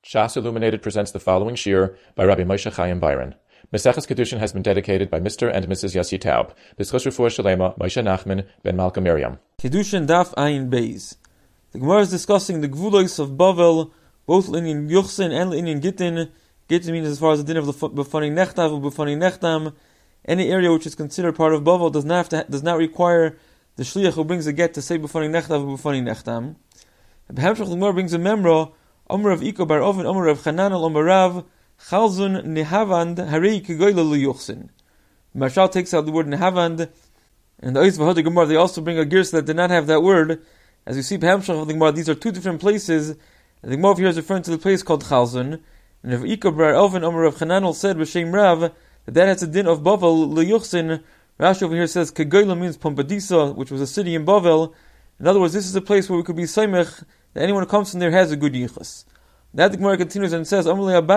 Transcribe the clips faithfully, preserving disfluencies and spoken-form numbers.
Shas Illuminated presents the following shir by Rabbi Moshe Chaim Byron. Meseches Kedushin has been dedicated by Mister and Missus Yossi Taub. B'schus Refuah Shalema, Moshe Nachman ben Malka Miriam. Kedushin Daf Ayin Beis. The Gemara is discussing the Gvulos of Bavel, both Linyan Yuchsin and Linyan Gittin. Gittin means as far as the din of the B'fani Nechtav or B'fani Nechtam. Any area which is considered part of Bavel does not have to, does not require the Shliach who brings a get to say B'fani Nechtav or B'fani Nechtam. And B'hamshach the Gemara brings a memra. Omer of Iko bar Oven, Omer of Chananel, Omer Rav, Chalzun nehavand harei kegoyle liyuchsin. Marshal takes out the word nehavand, and the Ois V'Hoda Gemara they also bring a girsa that did not have that word. As you see, B'hamshach of the Gemara, these are two different places. And the Gemara here is referring to the place called Chalzun. And if Iko bar Oven, Omer of Chananel said b'shem Rav that that has a din of Bavel liyuchsin. Rashi over here says kegoyle means Pompadisa, which was a city in Bavel. In other words, this is a place where we could be saimech that anyone who comes from there has a good yichus. That the Gemara continues and says, don't listen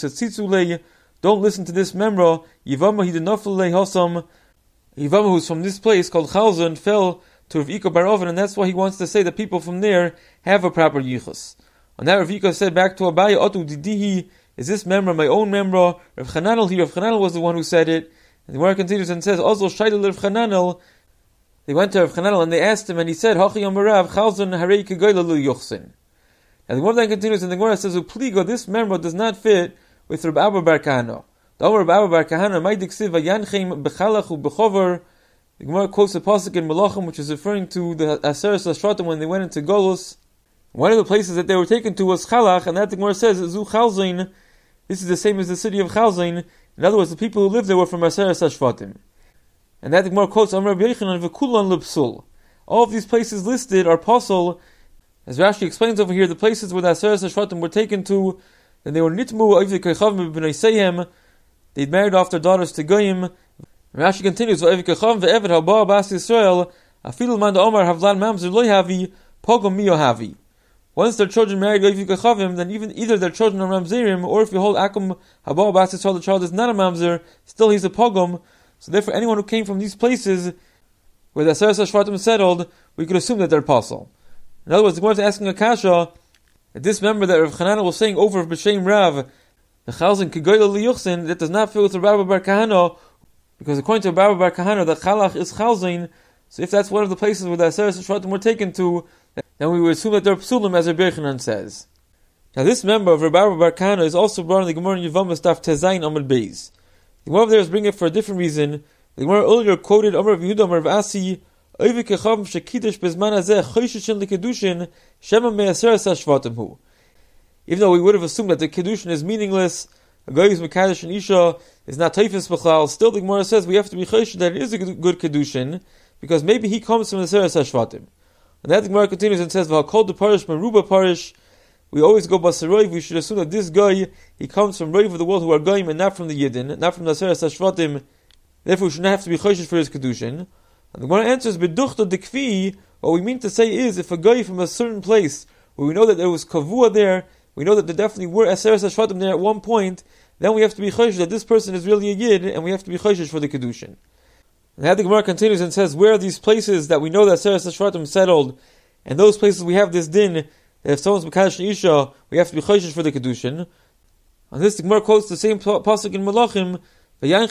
to this memra, Yivama hidinafle hosam. Yivama, who's from this place called Chalzun, fell to Rav Ika bar Oven, and that's why he wants to say that people from there have a proper yichus. And that Rav Ika said back to Abaya, Otu didihi, is this memra my own memra? Rav Chananel here, Rav Chananel was the one who said it. And the Gemara continues and says, also Shaila Rav Chananel. They went to Rav Chananel and they asked him, and he said, Hachi Amarav, Chalzun harei kegoyle liyuchsin. And the Gemara then continues, and the Gemara says, Upligo, this memra does not fit with Reb Abba bar Kahana. The Omer Reb Abba bar Kahana, May diksiv vayanchem bechalach ubechover. The Gemara quotes a pasuk in Melachim, which is referring to the Aseres Ashratim when they went into Golus. One of the places that they were taken to was Chalach, and that the Gemara says, Zu Chalzain. This is the same as the city of Chalzain. In other words, the people who lived there were from Aseres Ashratim. And that the Gemara quotes Amar Rabbi Yochanan v'kulan l'psul. All of these places listed are pasul. As Rashi explains over here, the places where the Aseres Ashratim were taken to, then they were nitmu oivdei kechavim b'nei seihem. They'd married off their daughters to goyim. Rashi continues v'oivdei kechavim ve'eved haba bas Yisrael afilu man da'omar havlan mamzer lo havi pogam mio havi. Once their children married oivdei kechavim, then even either their children are mamzerim, or if you hold akum haba bas Yisrael, the child is not a mamzer, still he's a pogam. So therefore, anyone who came from these places where the Aseres Ashratim settled, we could assume that they're pasul. In other words, the Gemara is asking a kasha that this member that Rav Chananel was saying over b'shem Rav, the Chalzun kegoyle liyuchsin, that does not fit with Reb Abba bar Kahana, because according to Reb Abba bar Kahana, the Chalach is Chalzun. So if that's one of the places where the Aseres Ashratim were taken to, then we would assume that they're psulim, as Rabbi Yochanan says. Now this member of Reb Abba bar Kahana is also brought in the Gemara in Yevamos Daf Tezayin Amud Beis. The Gemara there is bringing it for a different reason. The Gemara earlier quoted Amar of Yehuda, Amar of Asi, Oivik Echavim shekidush bezman hazeh chosheshin lekedushin shema me'aseres hashvatim hu. Even though we would have assumed that the kedushin is meaningless, a guy who's mekadosh and isha is not teifis b'chlal, still the Gemara says we have to be choshesh that it is a good kedushin, because maybe he comes from the aseres hashvatim. And that the Gemara continues and says, V'hakol de parish meruba parish. We always go basaroiv. We should assume that this guy he comes from roiv of the world who are goyim and not from the yidden, not from the aseres hashvatim. Therefore, we should not have to be choshesh for his kedushin. And the Gemara answers, "Beduchta dekvi." What we mean to say is, if a guy from a certain place where we know that there was kavua there, we know that there definitely were aseres hashvatim there at one point, then we have to be choshesh that this person is really a yid, and we have to be choshesh for the kedushin. And then the Gemara continues and says, where are these places that we know that aseres hashvatim settled, and those places we have this din that if someone's mekadosh isha, we have to be choshesh for the kedushin. On this, the Gemara quotes the same pasuk in Melachim. And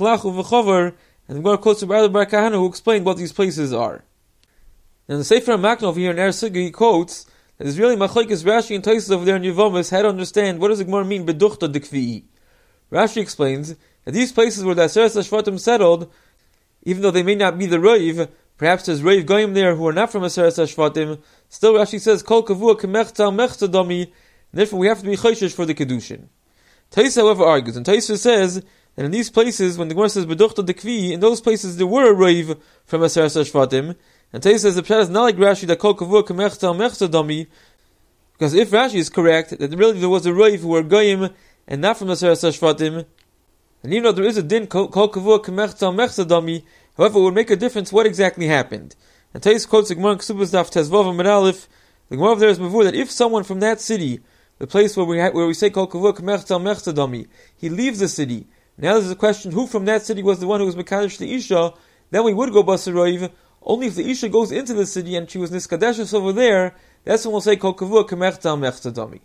the Gemara quotes Reb Abba bar Kahana, who explained what these places are. And the Sefer HaMakna over here in Er Suga, he quotes that it's really Machlokes Rashi and Tosfos over there in Yevamos how to understand what does the Gemara mean beduchta dekvi. Rashi explains that these places where the Aseres Hashvatim settled, even though they may not be the Reiv, perhaps there's Reiv Goyim there who are not from Aseres Hashvatim, still Rashi says Kol kavua kemechta mechta dami, and therefore we have to be choshesh for the kedushin. Tosfos however argues, and Tosfos says and in these places, when the Gemara says beduchta dekvi, in those places there were a reiv from Aseres Hashvatim, and Tosfos says the pshat is not like Rashi that kol kavua kemechta mechta dami, because if Rashi is correct that really there was a reiv who were goyim and not from Aseres Hashvatim, and even though there is a din kol kavua kemechta mechta dami, however it would make a difference what exactly happened. And Tosfos quotes the Gemara in Ksubas Daf Tezvav Amud Aleph. The Gemara there is before that if someone from that city, the place where we ha- where we say kol kavua kemechta mechta dami, he leaves the city. Now there's a question, who from that city was the one who was mekadosh the isha? Then we would go basaroiv. Only if the isha goes into the city and she was niskadeshes over there, that's when we'll say kol kavua kemechta mechta dami.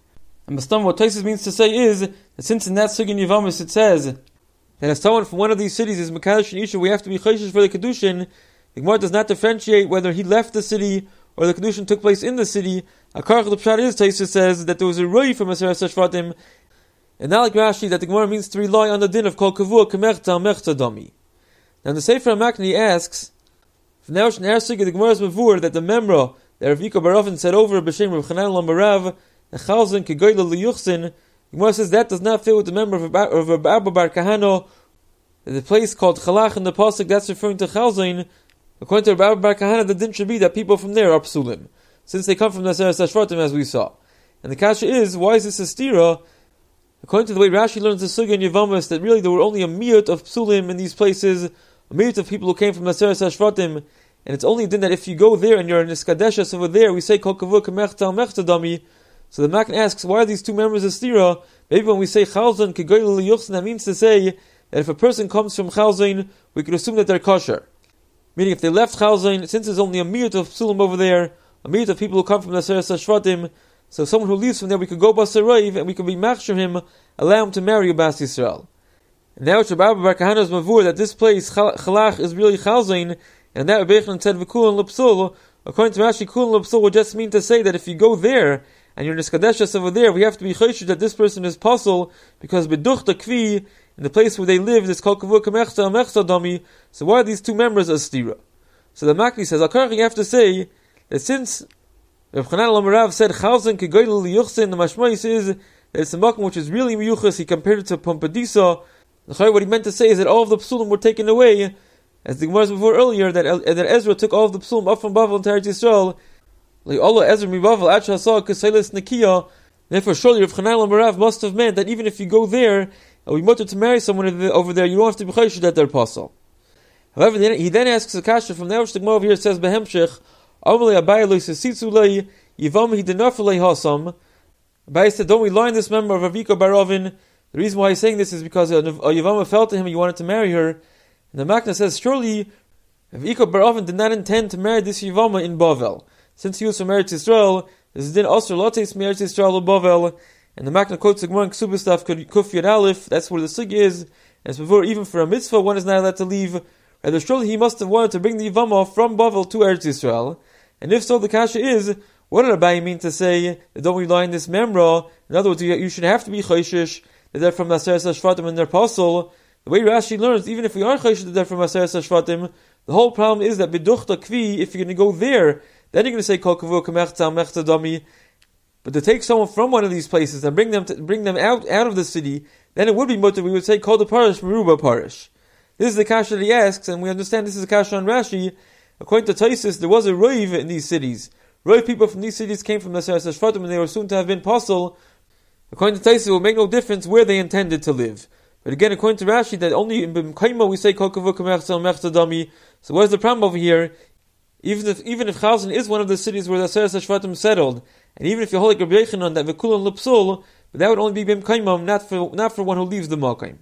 And Bastam, what Taisus means to say is that since in that Sugin Yavamis it says that if someone from one of these cities is Mekadosh and Isha, we have to be Chayshish for the Kedushin, the Gemara does not differentiate whether he left the city or the Kedushin took place in the city. Akarach the Pshat is, Taisus says, that there was a Roi from Aseret Shvatim, and not like Rashi, that the Gemara means to rely on the din of Kol Kavua Kemechta Mechta Dami. Now in the Sefer HaMakni asks, from the Ocean Ersig, the Gemara is mavur that the Memra that Rav Yiko Bar Oven said over B'Shem Rav Chanan Lamarav, the Chalzin Kegoyla Liyuchsin, the Gemara says that does not fit with the member of Rav Abba Bar Kahano. The place called Chalach in the Pasuk, that's referring to Chalzin. According to Rav Abba Bar Kahana, the din should be that people from there are psulim, since they come from the Aseret Shvatim, as we saw. And the kasha is, why is this a stira? According to the way Rashi learns the Sugya in Yevamos, that really there were only a miyut of psulim in these places, a miyut of people who came from the Aseret Shvatim, and it's only then that if you go there and you're in Iskadeshas over there, we say Kol Kavua Kemechta Mechta Dami. So the Makan asks, why are these two members of stira? Maybe when we say Chalzon Kegoyla Liyuchsin, that means to say that if a person comes from Chalzon, we could assume that they're kosher. Meaning if they left Chalzon, since there's only a miyut of psulim over there, a miyut of people who come from the Aseret Shvatim, so someone who leaves from there, we could go Basarayv, and we could be machshir him, allow him to marry a Bas Yisrael. And now it's Rabbi Bar Kahana's mavur that this place, Chalach, is really Chalzain, and that Rabbi Yechon said, V'kulan L'psul. According to Rashi, Kulan L'psul would just mean to say that if you go there, and you're in Iskadeshas over there, we have to be chayshish that this person is puzzle, because B'duchta Kvi, in the place where they live, is called Kavuk Mechta Mechta Dami. So why are these two members of stira? So the Makli says, Akarach, you have to say that since Rav Chanan Lamarav said Chalzon Kegoyla Liyuchsin, the mashmais is that it's a makom which is really miyuchas. He compared it to Pompadisa. What he meant to say is that all of the psulim were taken away, as the Gemara was before earlier, that that Ezra took all of the psulim up from Bavel to Eretz Yisrael. Like Allah Ezra mi Bavel Acha saw Keseilis Nakiya. Therefore, surely Rav Chanan Lamarav must have meant that even if you go there and we wanted to marry someone over there, you don't have to be chayshish that they're apostle. However, he then asks a kasha from there, which the Gemara over here says Behemshech. Amalei Abaye lo sisitzu lei yivam he denafalei hasam. Abaye said, don't we lie in this member of Rav Yiko Bar Oven? The reason why he's saying this is because a Yavama fell to him and he wanted to marry her. And the Makna says, surely Rav Yiko Bar Oven did not intend to marry this Yavama in Bavel. Since he was from Eretz Yisrael, this is din also lotes from Eretz Yisrael Bavel. And the Makna quotes the Gemara in Ksubistaf Kuf Yad Aleph. That's where the Sig is. And it's before even for a mitzvah one is not allowed to leave. Rather, surely he must have wanted to bring the Yavama from Bavel to Eretz Yisrael. And if so, the kasha is, what did Abaye mean to say that don't rely on this memra? In other words, you, you should have to be chayshish that they're from Aseret Shvatim and their apostle. The way Rashi learns, even if we are chayshish that they're from Aseret Shvatim, the whole problem is that biduchta kvi, if you're going to go there, then you're going to say kol kavu kamechta mechta dami. But to take someone from one of these places and bring them to, bring them out out of the city, then it would be mutter. We would say kol the parish meruba parish. This is the kasha that he asks, and we understand this is a kasha on Rashi. According to Taisus, there was a roiv in these cities. Roiv people from these cities came from the Aseret Shvatim, and they were soon to have been apostle. According to Taisus, it will make no difference where they intended to live. But again, according to Rashi, that only in B'mkaima we say Kol Kavuk Mechta Mechta Dami. So what is the problem over here? Even if even if Chalzon is one of the cities where the Aseret Shvatim settled, and even if you hold like Rabbi Yechanan that V'kulan L'psul, but that would only be B'mkaima, not for not for one who leaves the Malkaim.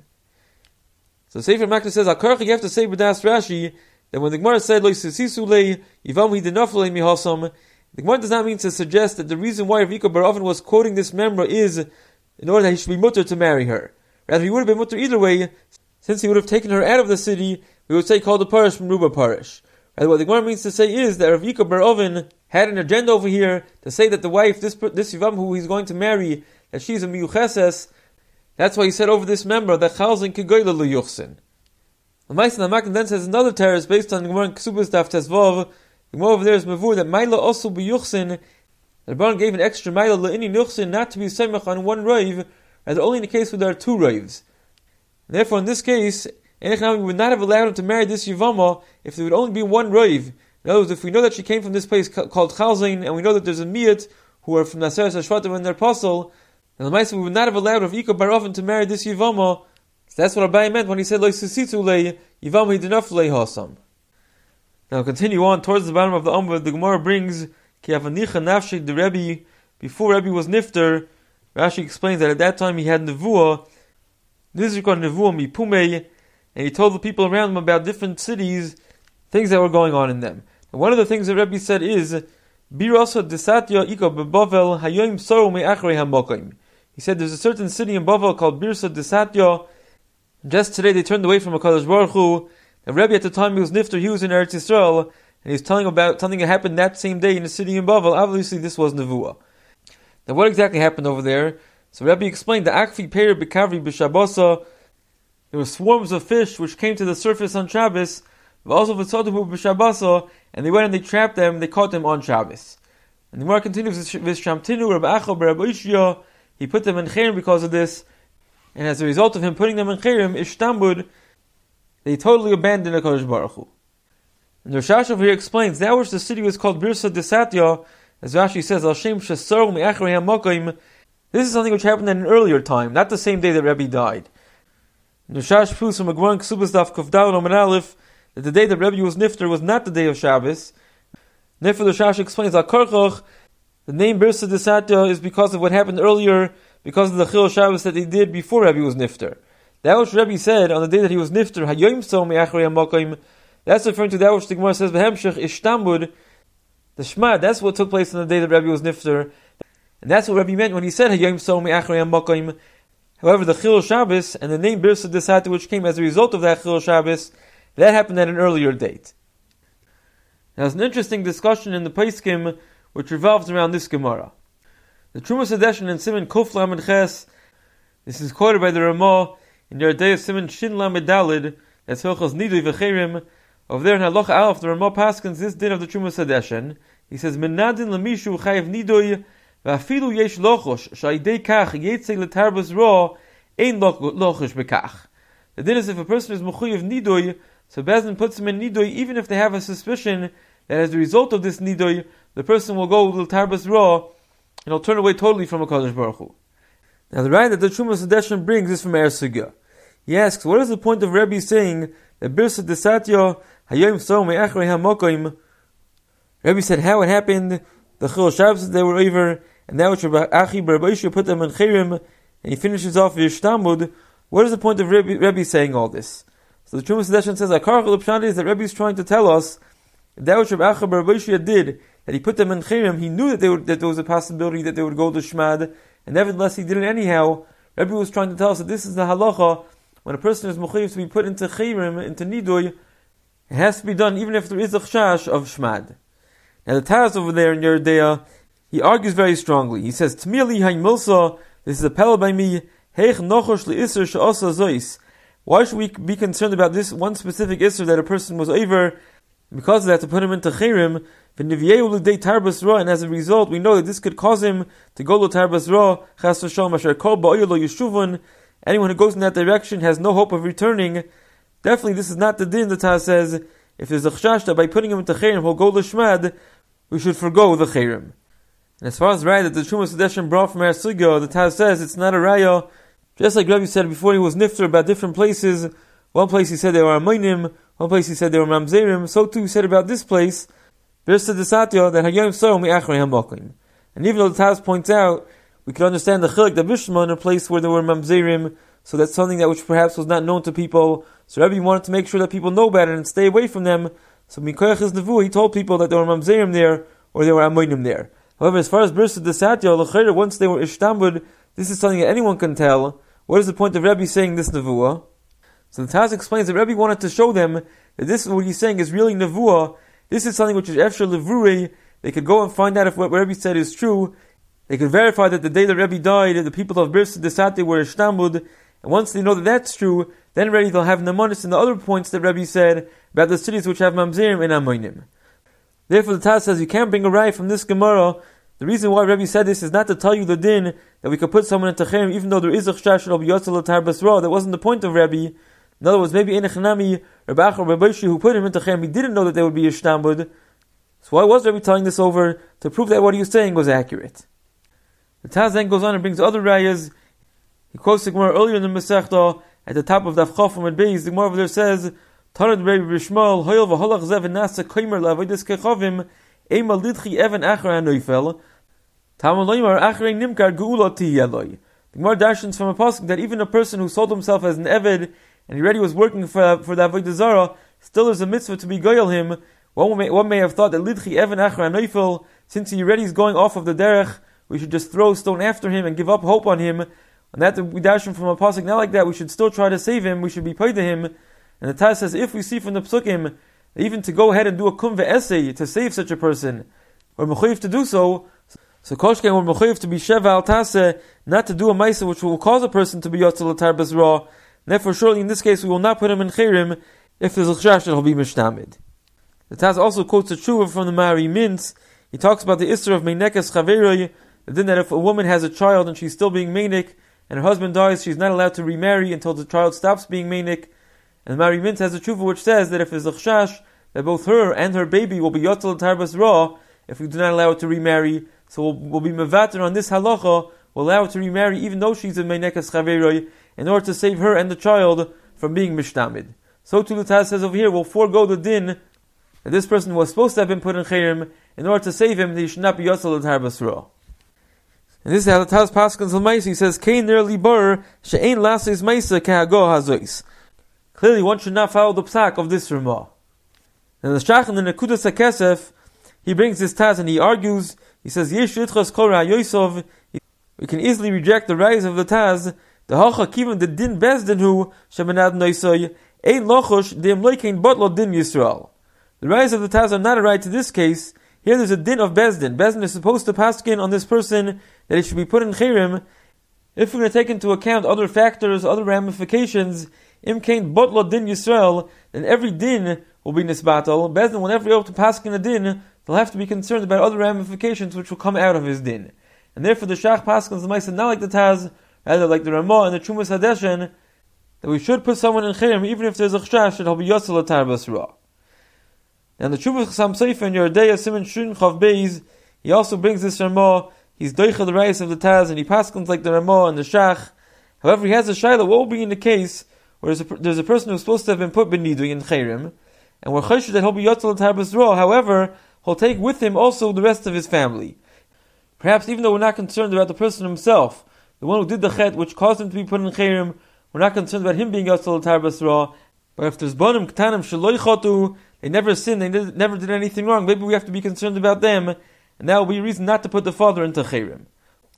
So Sefer Makna says, Akarach, you have to say B'das Rashi, that when the Gemara said Lo Sisisu Lei Yivam Hi Denafalei Mihasam, the Gemara does not mean to suggest that the reason why Rav Yiko Bar Oven was quoting this member is in order that he should be mutter to marry her. Rather, he would have been mutter either way, since he would have taken her out of the city. We would say called the parish from Ruba parish. Rather, what the Gemara means to say is that Rav Yiko Bar Oven had an agenda over here to say that the wife, this this Yivam who he's going to marry, that she's a miyucheses. That's why he said over this member that Chalzon Kegoyla Liyuchsin. The Ma'aser Makan then says another teres based on the Gemara in Ksubas Daf Tezvav. The Gemara over there is mavur that Maila also b'Yuchsin. The Rebbeinu gave an extra Maila le'ini Yuchsin not to be semach on one raiv, rather only in the case where there are two raivs. Therefore, in this case, Enechnami would not have allowed him to marry this Yavama if there would only be one raiv. In other words, if we know that she came from this place called Chalzain, and we know that there's a miyat who are from Aseret Shvatim and their apostle, then the Ma'aser we would not have allowed Rav Yiko Bar Oven to marry this Yavama. So that's what Abaye meant when he said Lo Sisitu Lei Yivam Hi Denafalei Hasam. Now continue on towards the bottom of the Amud. The Gemara brings Ki Avanicha Nafshei the Rebbe. Before Rebbe was nifter, Rashi explains that at that time he had nevuah, Nizrika nevuah mi Pumei, and he told the people around him about different cities, things that were going on in them. And one of the things that Rebbe said is Birasa Desatya Ika Bebavel Hayoim Soru Me Achrei Hamokaim. He said there's a certain city in Bavel called Birsa Desatya. Just today they turned away from HaKadosh Baruch Hu. The Rebbe at the time he was nifter, he was in Eretz Yisrael, and he was telling about something that happened that same day in the city in Bavel. Obviously this was Nevuah. Now what exactly happened over there? So Rebbe explained the Akfi Peir B'Kavri B'Shabbosa. There were swarms of fish which came to the surface on Shabbos, also V'Tzodahu B'Shabbosa, and they went and they trapped them, they caught them on Shabbos. And the Gemara continues, V'Shamtinu Rabbi Acha B'Rabbi Ishya, he put them in Cherem because of this, and as a result of him putting them in Cherem, Ishtambud, they totally abandoned HaKadosh Baruch Hu. And the Rosh over here explains, that which the city was called Birsa Desatya, as Rashi says, Al Shem Shesar Me'achrei HaMakim. This is something which happened at an earlier time, not the same day that Rebbe died. And the Rosh proves from a Gemara in Ksubas Daf Kuf Daled Amud Aleph that the day that Rebbe was nifter was not the day of Shabbos. Therefore, the Rosh explains, Al Karchach, the name Birsa Desatya is because of what happened earlier, because of the Chil Shabbos that they did before Rebbe was nifter. That which Rebbe said on the day that he was nifter, Hayoim So Me'achrei HaMakim, that's referring to that which the Gemara says, V'hemshech Ishtambud, the Shema, that's what took place on the day that Rebbe was nifter. And that's what Rebbe meant when he said, Hayoim So Me'achrei HaMakim. However, the Chil Shabbos and the name Birsa Desatya, which came as a result of that Chil Shabbos, that happened at an earlier date. Now, there's an interesting discussion in the Paiskim which revolves around this Gemara. The Trumas Hadeshin in Siman Kuf Lamed Ches, this is quoted by the Ramah in the day of Siman Shin Lamed Dalid, that's Hilchos Nidui V'Cherim. Over there in Halacha Aleph, the Ramah paskins this din of the Trumas Hadeshin. He says, Menadin Lamishu Chayev Nidui V'afilu Yesh Lochosh Sha'idei Kach Yetzei L'Tarbas Ra Ein Lochosh B'Kach. The din is if a person is Mechuyev Nidui, so Bezdin puts him in Nidui, even if they have a suspicion that as a result of this Nidui, the person will go L'Tarbas Ra, and he'll turn away totally from HaKadosh Baruch Hu. Now the right that the Trumas Hadeshin brings is from Er Sugya. He asks, what is the point of Rebbe saying that Birsa Desatya Hayoim So Me'achrei HaMakim? Rebbe said how it happened, the Chil Shabbos they were over, and that which Rabbi Achi B'Rabbi Ishya put them in Cherem, and he finishes off with Yishtamud. What is the point of Rebbe, Rebbe saying all this? So the Trumas Hadeshin says, Akarach L'Pshandi is that Rebbe is trying to tell us that, that which Rabbi Achi B'Rabbi Ishya did, that he put them in Cherem, he knew that, they would, that there was a possibility that they would go to Shmad, and nevertheless he did it anyhow. Rebbe was trying to tell us that this is the halacha. When a person is mechuyev to be put into Cherem, into Nidui, it has to be done even if there is a chashash of Shmad. Now the Taz over there in Yeridea, he argues very strongly. He says, T'mili hain milsa, this is a appelled by me, Heich nochosh li'isr she'osa zois. Why should we be concerned about this one specific isr that a person was over? Because of that, to put him into Cherem, and as a result, we know that this could cause him to go to Tarbas Ra, Chas v'Shalom, Asher Kol Ba'oyer Lo Yeshuvun. Anyone who goes in that direction has no hope of returning. Definitely, this is not the din. The Taz says, if there's a chashash that by putting him into Cherem he'll go to Shmad, we should forgo the Cherem. And as far as the raya that the Trumas Hadeshin brought from Er Sugya, the Taz says it's not a raya. Just like Rabbi said before, he was nifter about different places. One place he said they were Amonim, one place he said they were Mamzerim. So too he said about this place, Birsa Desatya, that Hayoim So Me'achrei HaMakim. And even though the Taz points out, we can understand the Chilik, the Bishma, in a place where there were Mamzerim, so that's something that which perhaps was not known to people. So Rabbi wanted to make sure that people know about it and stay away from them. So Mikoyach his Nevu, he told people that there were Mamzerim there, or there were Amonim there. However, as far as Birsa Desatya, L'chayr, once they were Ishtambud, this is something that anyone can tell. What is the point of Rabbi saying this Nevuah? So the Taz explains that Rabbi wanted to show them that this is what he's saying is really Nevuah. This is something which is Efshar Levurei. They could go and find out if what Rebbe said is true. They could verify that the day that Rebbe died, the people of Birsa Desatya were Ishtambud. And once they know that that's true, then already they'll have Namanis and the other points that Rebbe said about the cities which have Mamzerim and Amonim. Therefore the Taz says you can't bring a raya from this Gemara. The reason why Rebbe said this is not to tell you the din that we could put someone into Cherem even though there is a chashash of Yotzei L'Tarbas Ra. That wasn't the point of Rebbe. In other words, maybe Enechanami, Rabbi Acha, Rabbi Ishi, who put him into Cherem, he didn't know that they would be Ishtambud. So why was Rebbe telling this over? To prove that what he was saying was accurate. The Taz then goes on and brings other rayas. He quotes the Gemara earlier in the Masechta, at the top of Daf Chaf and Beis. The Gemara over there says, Tanad Rebbe Bishmal, Hoyel v'holach zev v'nasa koimer la'avodas kechavim, ema lidchi even achar ha'noifel, Talmud loymar achrei nimkar geula tiyeloi. The Gemara darshans from a pasuk that even a person who sold himself as an eved, and he already was working for, for the Avodah Zarah, still there's a mitzvah to be goyal him. One may, one may have thought that lidchi even achar ha'noifel, since he already is going off of the derech, we should just throw stone after him and give up hope on him, and that we dash him from a pasuk, not like that, we should still try to save him, we should be paid to him. And the Taz says, if we see from the psukim, even to go ahead and do a kum ve'esei, to save such a person, we're mechuyev to do so, so koshken we're mechuyev to be sheva al taseh, not to do a maisa which will cause a person to be yotzei l'tar basra. Therefore, surely in this case we will not put him in chirim, if there's a chashash that he'll be mishtamid. The Taz also quotes a tshuva from the Mari Mintz. He talks about the isser of meinekes chaveroi, the din that if a woman has a child and she's still being meinik, and her husband dies, she's not allowed to remarry until the child stops being meinik. And the Mari Mintz has a tshuva which says that if there's a chashash that both her and her baby will be yotzei l'tar basra, if we do not allow her to remarry, so we'll, we'll be mevater on this halacha, we'll allow her to remarry even though she's a meinekes chaveroi, in order to save her and the child from being mishtamid. So too the Taz says over here, we'll forego the din that this person was supposed to have been put in chirim, in order to save him, that he should not be yotzei l'tar basra. And this is how the Taz paskins l'maisa. He says, "Kein ner libar she'ein lasis maisa kehago hazois." Clearly, one should not follow the psak of this Ramah. And the Shach in the Nekudas HaKesef, he brings this Taz and he argues. He says, "Yesh yitchas kol ra'yosov." We can easily reject the rise of the Taz. The hacha kivan the din bezdin hu shemanad noisoy ein lochosh dem loikein botlo din Yisrael. The rise of the Taz are not a right to this case. Here there's a din of bezdin. Bezdin is supposed to paskin on this person that he should be put in chirim. If we're going to take into account other factors, other ramifications, im kain botlo din Yisrael, then every din will be nisbatal. Bezdin, whenever you're able to paskin a din, they'll have to be concerned about other ramifications which will come out of his din. And therefore the Shach paskins the Maisa not like the Taz, rather like the Ramah and the Chumas Hadeshen, that we should put someone in chirim even if there's a chashash that he'll be yotzei l'tar basra. And the Chuvas Chassam Sofer in Yeridea Simon Shun Chav Beis, he also brings this Ramah. He's doicha the rise of the Taz, and he paskins like the Ramah and the Shach. However, he has a shayla. What will be in the case where there's a, there's a person who's supposed to have been put b'nidui in chirim, and we're choshesh that he'll be yotzei l'tar basra. However, he'll take with him also the rest of his family. Perhaps even though we're not concerned about the person himself, the one who did the chet which caused him to be put in chirim, we're not concerned about him being yotzei l'tar basra. But if there's bonim ktanim sheloi chotu, they never sinned, they did, never did anything wrong, maybe we have to be concerned about them, and that will be a reason not to put the father into chirim.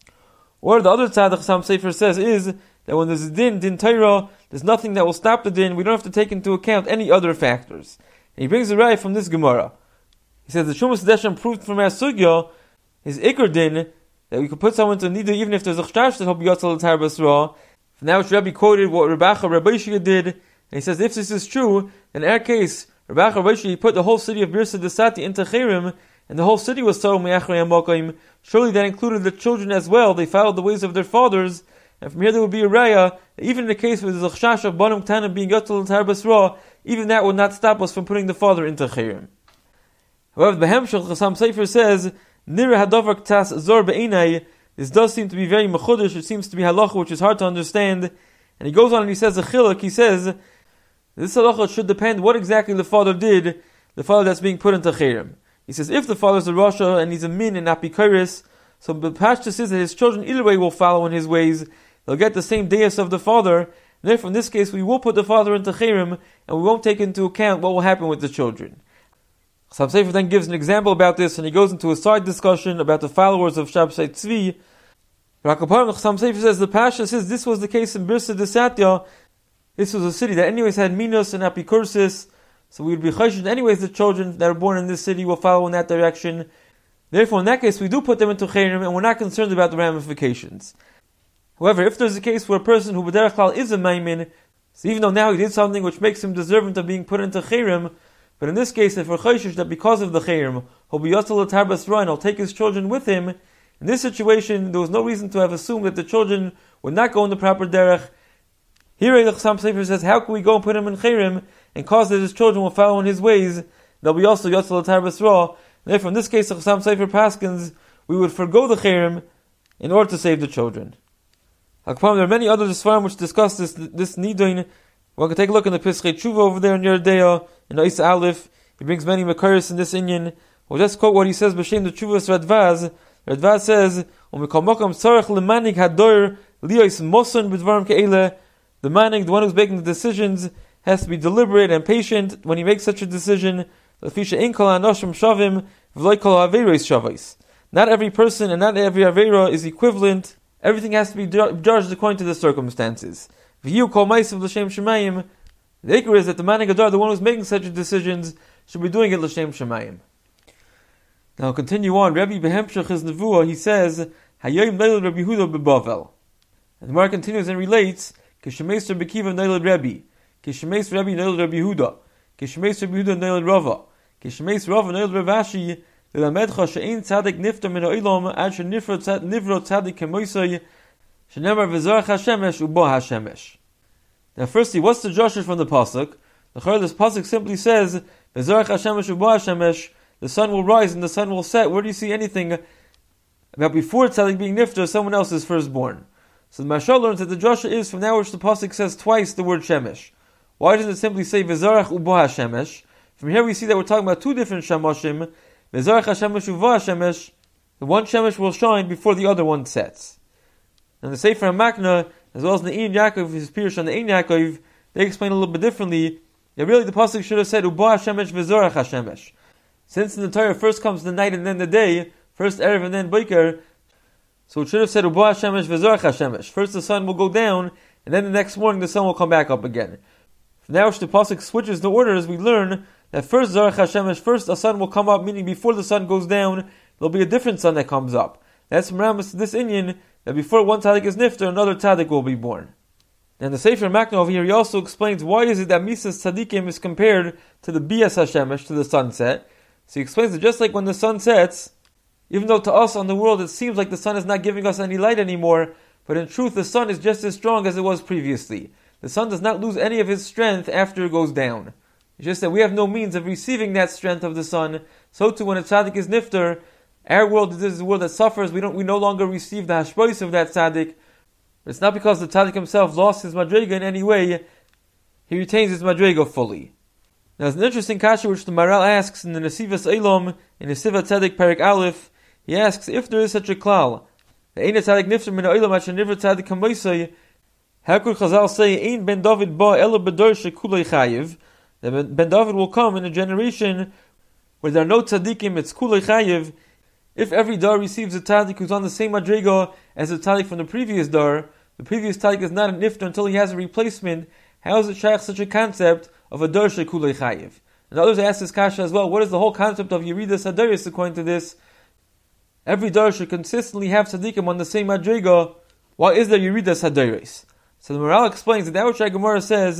Or the other tzad the Chassam Sofer says is that when there's a din, din Torah, there's nothing that will stop the din, we don't have to take into account any other factors. And he brings a raya from this Gemara. He says the Chumas Hadeshen proved from our sugya, his ikar din, that we could put someone to nida even if there's a chashash that he'll be yotzei l'tar basra. Now which Rabbi quoted what Rabacha Rabbi Shia did, and he says if this is true, in our case, Rabacha Rabbi Shia put the whole city of Birsa Desati into chirim, and the whole city was so me'achrei hamakayim. Surely that included the children as well. They followed the ways of their fathers, and from here there would be a raya. Even in the case where there's a chashash of banim ktanim being yotzei l'tar basra, even that would not stop us from putting the father into chirim. However, the Hemshel Chassam Sofer says, "Nira hadavar ktas zor be'inai." This does seem to be very mechudesh. It seems to be halacha which is hard to understand. And he goes on and he says a chiluk. He says this halacha should depend what exactly the father did. The father that's being put into chirim. He says if the father's a rasha and he's a min and apikoris, so the Pashtus says that his children either way will follow in his ways. They'll get the same deus of the father. And therefore, in this case, we will put the father into chirim, and we won't take into account what will happen with the children. Chassam Sofer then gives an example about this, and he goes into a side discussion about the followers of Shabtai Tzvi. Rakaparim Chassam Sofer says the Pasha says this was the case in Birsa Desatya. This was a city that anyways had minos and apikursis, so we would be choshesh anyways the children that are born in this city will follow in that direction. Therefore, in that case, we do put them into chirim, and we're not concerned about the ramifications. However, if there's a case where a person who b'derech klal is a maimin, so even though now he did something which makes him deserving of being put into chirim, but in this case, if we're choshesh that because of the chirim, he'll be yotzei l'tar basra and he'll take his children with him, in this situation, there was no reason to have assumed that the children would not go in the proper derech. Here, the Chassam Sofer says, how can we go and put him in chirim and cause that his children will follow in his ways? They'll be also yotzei l'tar basra. Therefore, in this case, the Chassam Sofer paskins, we would forgo the chirim in order to save the children. There are many other Sfarim which discuss this this nidoin. One can take a look in the Pischei Tshuva over there in Yeridea, in Ois Aleph. He brings many makaris in this inyan. We'll just quote what he says b'shem the Tshuvas Radvaz. Radvaz says, "Umikol mokom tzarich lemanig hador liyos moson b'dvarim ke'ele." The manig, the one who's making the decisions, has to be deliberate and patient when he makes such a decision. L'fisha ein kol ha'anoshim shavim v'loy kol ha'averos shavos. not every person and not every Avera is equivalent. Everything has to be judged according to the circumstances. V'yu kol ma'asav l'shem shemayim. The ikar is that the man gadol, the one who's making such decisions, should be doing it l'shem shemayim. Now continue on. Rabbi Behemshach his nevuah, he says, Hayayim neilad Rabbi Yehuda beBavel. And the Gemara continues and relates, Kishemeis Rabbi Kiva neilad Rabbi, Kishemeis Rabbi neilad Rabbi Yehuda, Kishemeis Rabbi Yehuda neilad Rava, Kishemeis Rava neilad Rav Ashi, L'lamedcha she'ein tzadik nifta min ha'olam ad she'nivro tzadik kemoisai she'nemar v'zarach hashemesh ubo hashemesh. Now firstly, what's the Joshua from the Pasuk? The Chor, this Pasuk simply says, v'zarach hashemesh ubo hashemesh, the sun will rise and the sun will set. Where do you see anything about before tzadik being nifta, someone else is firstborn? So the Mashal learns that the Joshua is from now which the Pasuk says twice the word shemesh. Why doesn't it simply say v'zarach ubo hashemesh? From here we see that we're talking about two different shemoshim. V'zarach hashemesh uvo hashemesh, the one shemesh will shine before the other one sets. And the Sefer HaMakna, as well as the Ein Yaakov, his Pirush on the Ein Yaakov, they explain a little bit differently. That really the pasuk should have said ubo hashemesh v'zarach hashemesh. Since in the Torah first comes the night and then the day, first erev and then boker, so it should have said ubo hashemesh v'zarach hashemesh. First the sun will go down, and then the next morning the sun will come back up again. From now which the pasuk switches the orders, we learn that first Zarach Hashemesh, first a sun will come up, meaning before the sun goes down, there'll be a different sun that comes up. That's Meramis to this Inyan, that before one tzaddik is nifter, another tzaddik will be born. And the Sefer Makna over here, he also explains why is it that Misas Tzaddikim is compared to the Bias Hashemesh, to the sunset. So he explains that just like when the sun sets, even though to us on the world it seems like the sun is not giving us any light anymore, but in truth the sun is just as strong as it was previously. The sun does not lose any of its strength after it goes down. It's just that we have no means of receiving that strength of the sun. So too, when a tzaddik is nifter, our world is a world that suffers. We don't, we no longer receive the hashbois of that tzaddik. But it's not because the tzaddik himself lost his madrega in any way. He retains his madrega fully. Now, there's an interesting kasha which the Maral asks in the Nesivas Eilom, in the Siva Tzaddik Parak Aleph. He asks if there is such a klal, the Ein tzaddik nifter min ha'olam at shenivra tzaddik kamoisai. How could Chazal say Ein ben David ba ela bedor shekulei chayiv? That Ben David will come in a generation where there are no tzaddikim, it's kulei chayiv. If every dar receives a tzaddik who's on the same madrega as the tzaddik from the previous dar, the previous tzaddik is not a nifter until he has a replacement. How is it shaykh such a concept of a dar shekulei chayiv? And others ask this kasha as well, what is the whole concept of Yeridas Hadaris according to this? Every dar should consistently have tzaddikim on the same madrega. Why is there Yeridas Hadaris? So the Maral explains that that which our Gemara says,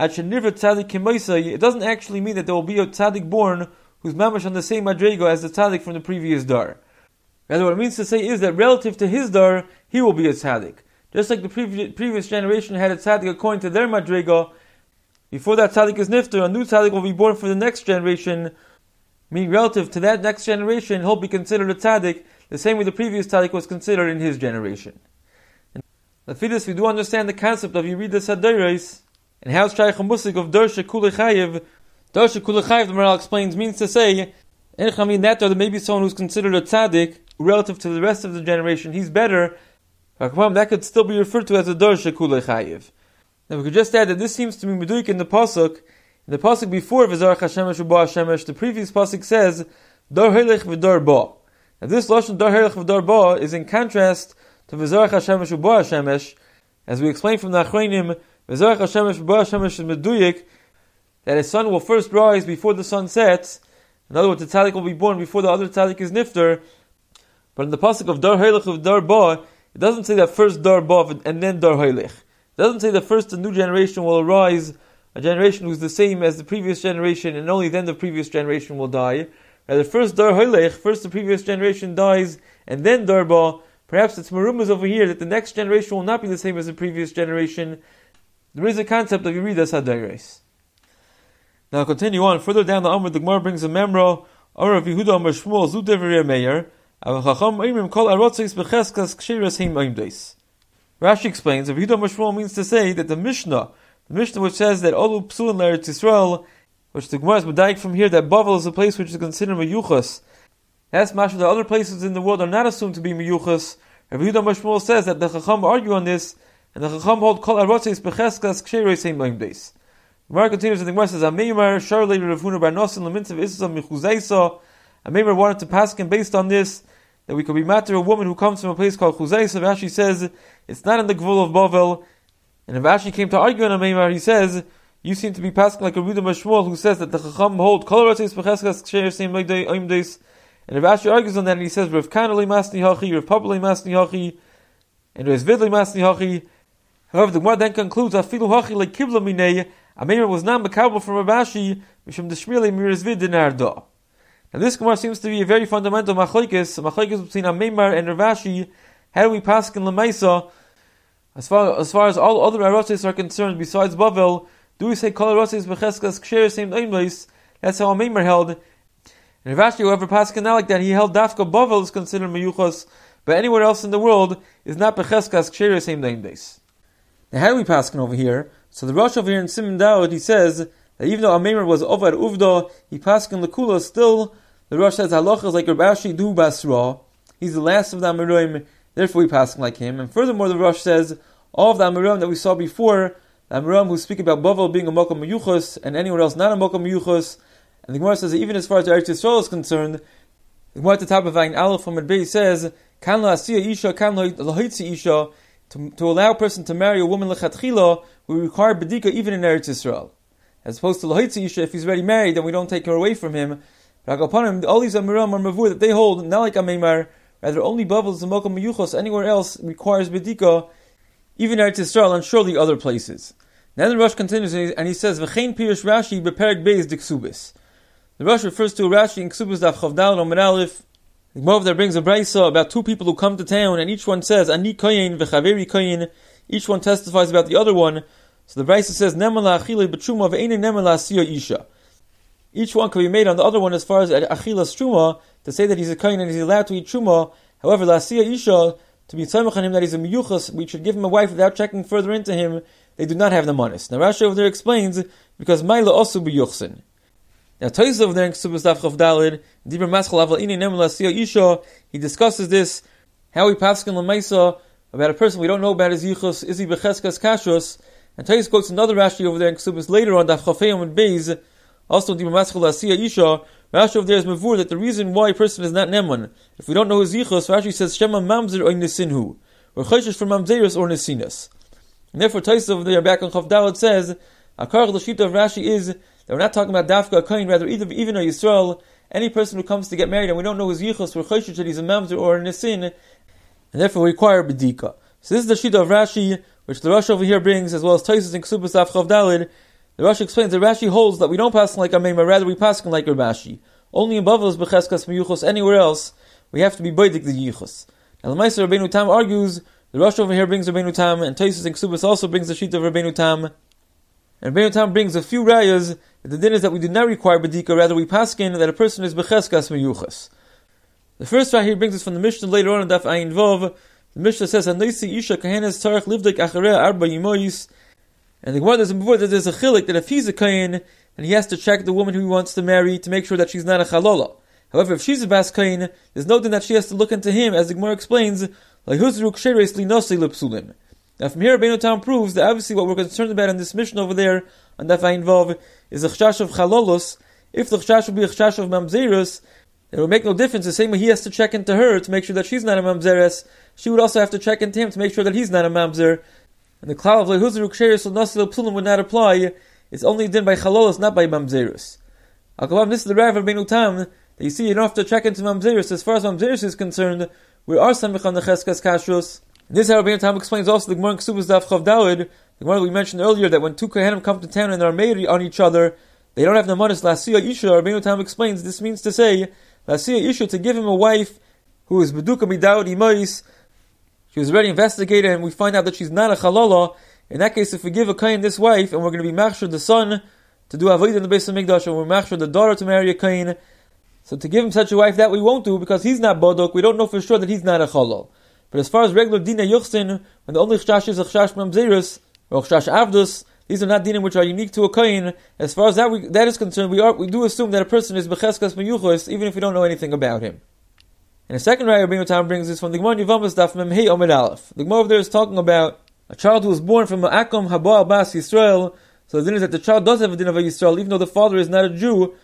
it doesn't actually mean that there will be a tzaddik born who's mamash on the same madrega as the tzaddik from the previous dar. Rather, what it means to say is that relative to his dar, he will be a tzaddik. Just like the previous, previous generation had a tzaddik according to their madrega, before that tzaddik is nifter, a new tzaddik will be born for the next generation, meaning relative to that next generation, he'll be considered a tzaddik, the same way the previous tzaddik was considered in his generation. And for this, we do understand the concept of Yeridas Hadaris, and how it's shaykh musik of dar shekulei chayiv. Dar shekulei chayiv, the Maral explains, means to say, I mean that there may be someone who's considered a tzaddik relative to the rest of the generation. He's better. That could still be referred to as a dar shekulei chayiv. Now we could just add that this seems to be meduik in the pasuk. In the pasuk before v'zarach hashemesh ubo hashemesh, the previous pasuk says dar helech v'dar ba. Now this lashon dar helech v'dar ba is in contrast to v'zarach hashemesh ubo hashemesh, as we explained from the Achronim. V'zarach hashemesh ubo hashemesh is meduyik, that his sun will first rise before the sun sets. In other words, the tzaddik will be born before the other tzaddik is nifter. But in the pasuk of dar helech v'dar ba, it doesn't say that first dar ba and then dar helech. It doesn't say that first a new generation will arise, a generation who's the same as the previous generation, and only then the previous generation will die. Rather, first dar helech, first the previous generation dies, and then dar ba. Perhaps it's marumas over here that the next generation will not be the same as the previous generation. There is a concept of Yeridas Hadaris. Now continue on. Further down the Amr, the Gemara brings a memra, Amr of Yehuda Amr Shmuel, Zu Devarei Meir, Avachacham Eimrim Kol Arotzis Becheskas Kshiras Heim Eimdes. Rashi explains that Yehuda Amr Shmuel means to say that the Mishnah, the Mishnah which says that Olu Psuin L'Eretz Yisrael, which the Gemara is medayik from here, that Bavel is a place which is considered Meyuchas. That's mashma that other places in the world are not assumed to be Meyuchas. Rabbi Yehuda Amr Shmuel says that the Chacham argue on this, and the Chacham hold Kol Arotzis Becheskas Kshiras Heim Eimdes. The Gemara continues and the Gemara says, Ameimar Sharlei Rav Huna Bar Noson L'Mintzav Issa Michuzaisa. Ameimar wanted to pass him based on this, that we could be matter a woman who comes from a place called Chuzay. So Rashi says it's not in the Gvul of Bavel. And if Rashi came to argue on a Meimar, he says, you seem to be passing like a Ruda Mashmuel who says that the Chacham hold Kol Ratzis B'cheskas Ksher Seim Loidei Oimdeis. And if Rashi argues on that, and he says, Rav Kanali Masni Hachi, Rav Pabli Masni Hachi, and Rav Vidli Masni Hachi. However, the Gemara then concludes, Afilu Hachi like Kibla Minei, a Meimar was not Makabel from Rabashi, Mishum Deshmile Miraz Vid Dinarda. Now this Gemara seems to be a very fundamental machlokes, machlokes between a Meimar and Ravashi. How do we pass in Lamaisa? As far as far as all other Aratzes are concerned, besides Bavel, do we say Kol Aratzes B'cheskas Ksher Seim Oimdeis? That's how a Meimar held. And Ravashi, however, paskin not like that. He held Dafka Bavel is considered Meyuchas, but anywhere else in the world is not B'cheskas Ksher Seim Oimdeis. Now how do we paskin over here? So the Rosh over here in Siman Daud, he says that even though a Meimar was Ovar Uvda, he paskin Lekula, still the Rosh says Halacha is like Rabashi Du Basra. He's the last of the Amoraim, therefore we pass like him. And furthermore, the Rosh says all of the Amoraim that we saw before, the Amoraim who speak about Bavel being a Mokum Meyuchos and anyone else not a Mokum Meyuchos. And the Gemara says that even as far as Eretz Yisrael is concerned, the Gemara at the top of Ayin Aleph from Adbei says, Kan lo asiya isha, kan lo hitzi isha, to, to allow a person to marry a woman lechatchila, we require bedika even in Eretz Yisrael. As opposed to lo hitzi isha, if he's already married, then we don't take her away from him. But upon him, all these Amoraim are mavur that they hold, not like a Meimar, rather only Bavel is a Mokum Meyuchos, anywhere else requires bedika, even Eretz Yisrael and surely other places. Now the Rosh continues and he says, V'chein Pirush Rashi beperek beis diksubis. The Rosh refers to a Rashi in Ksubis Daf Chavdal Omer Aleph. The Gemara there brings a brayso about two people who come to town, and each one says, Ani koyin v'chaveri koyin. Each one testifies about the other one. So the brayso says, Nemala achile b'truma v'eini nemala asiya isha. Each one can be made on the other one as far as achilas truma, to say that he's a koyin and he's allowed to eat truma. However, la asiya isha, to be tzemach on him that he's a miyuchas, we should give him a wife without checking further into him. They do not have the manis. Now Rashi over there explains, because Maila also b'yuchsin. Now Toys over there in Ksubas Daf Chav Daled, Dibur Maschal Aval Ini Nemel Asiya Isha, he discusses this, how he paskin Lamaisa, about a person we don't know about his yichus, is he becheskas kashus, and Toys quotes another Rashi over there in Ksubas later on Daf Chafeyam and Beis, also Dibur Maschal Asiya Isha. Rashi over there is mavur that the reason why a person is not neman, if we don't know his yichus, Rashi says Shema Mamzer or Nesinhu, or Choshesh for Mamzeris or Nesinas. And therefore Toys over there back on Chav Daled says, Akarach Lashita of Rashi is that we're not talking about Dafka Kohen, rather either even a Yisrael, any person who comes to get married and we don't know his yichus, we're choshesh that he's a mamzer or a nesin, and therefore we require bedika. So this is the shita of Rashi, which the Rosh over here brings, as well as Taisus and Ksubas Daf Chav Daled. The Rosh explains that Rashi holds that we don't pass like a Meimar, rather we pass like Rashi. Only in Bavel is becheskas miyuchos, anywhere else we have to be boidik the yichus. Now the Meister Rabbeinu Tam argues, the Rosh over here brings Rabbeinu Tam, and Taisus and Ksubas also brings the shita of Rabbeinu Tam. And Rabbeinu Tam brings a few rayas that the din is that we do not require bedika, rather we paskin that a person is becheskas miyuchas. The first raya here brings us from the Mishnah later on in Daf Ayin Vav. The Mishnah says, "Hanoisi isha kahenes tarach livdik acharei arba yimois." And the Gemara does before that there's a chilik that if he's a kain, then he has to check the woman who he wants to marry to make sure that she's not a chalola. However, if she's a bas kain, there's no din that she has to look into him, as the Gemara explains, "Lahuzru ksheres linosei lepsulim." Now from here, Rabbeinu Tam proves that obviously what we're concerned about in this mission over there on Daf Ayin Vav is a chshash of chalolos. If the chshash will be a chshash of mamzerus, it will make no difference. The same way he has to check into her to make sure that she's not a mamzeres, she would also have to check into him to make sure that he's not a mamzer. And the klal of lehuzru ksheres l'nasi l'psulim would not apply. It's only done by chalolos, not by mamzerus. Akavam, this is the Rav of Rabbeinu Tam, that you see you don't have to check into mamzerus. As far as mamzerus is concerned, we are samich on the cheskas kashrus. And this is how Rabbeinu Tam explains also the Gemara in Ksubas Daf Chav Daled, the Gemara we mentioned earlier, that when two Kohanim come to town and they're married on each other, they don't have the manas lasiya isha. Rabbeinu Tam explains this means to say lasiya isha, to give him a wife who is beduka midawad imois. She was already investigated and we find out that she's not a chalala. In that case, if we give a kain this wife and we're going to be machshir the son to do avodah in the Beis Hamikdash, and we're machshir the daughter to marry a kain, so to give him such a wife that we won't do because he's not bodok, we don't know for sure that he's not a chalal. But as far as regular dina yuchsin, when the only chshash is a chshash mamzerus or chshash avdus, these are not dinim which are unique to a kohen. As far as that we, that is concerned, we are we do assume that a person is becheskas meyuchos even if we don't know anything about him. And the second raya Rabbeinu Tam brings is from the Gemara Yevamos Daf Mem Hey Omer Aleph. The Gemara over there is talking about a child who was born from Akom Haba Bas Yisrael. So the din is that the child does have a din of a Yisrael, even though the father is not a Jew.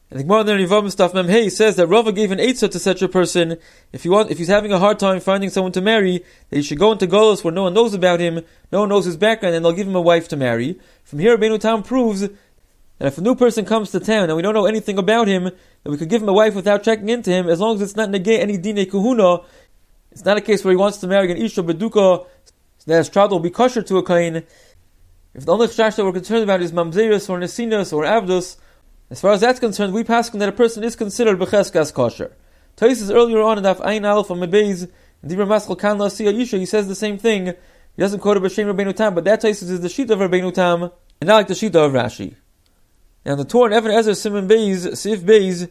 And the Gemara in the Yevamim Staf Mem Hey says that Rava gave an eitzah to such a person, if you want, if he's having a hard time finding someone to marry, that he should go into Golos where no one knows about him, no one knows his background, and they'll give him a wife to marry. From here, Rabbeinu Tam proves that if a new person comes to town and we don't know anything about him, then we could give him a wife without checking into him, as long as it's not negay any dine kuhuna. It's not a case where he wants to marry an isha beduka, so that his child will be kosher to a kain. If the only chash that we're concerned about is mamzeris or nesinas or avdus, as far as that's concerned, we pass that a person is considered becheskas kosher. Taisus earlier on in Daf Ayin Aleph on Mebeiz, in Dibra Maskal Kan La'asiyah Yisha, he says the same thing. He doesn't quote it b'shem Rabbeinu Tam, but that Taisus is the shita of Rabbeinu Tam, and not like the shita of Rashi. Now in the Torah, in Evan Ezer Simon Beis, Sif Beis,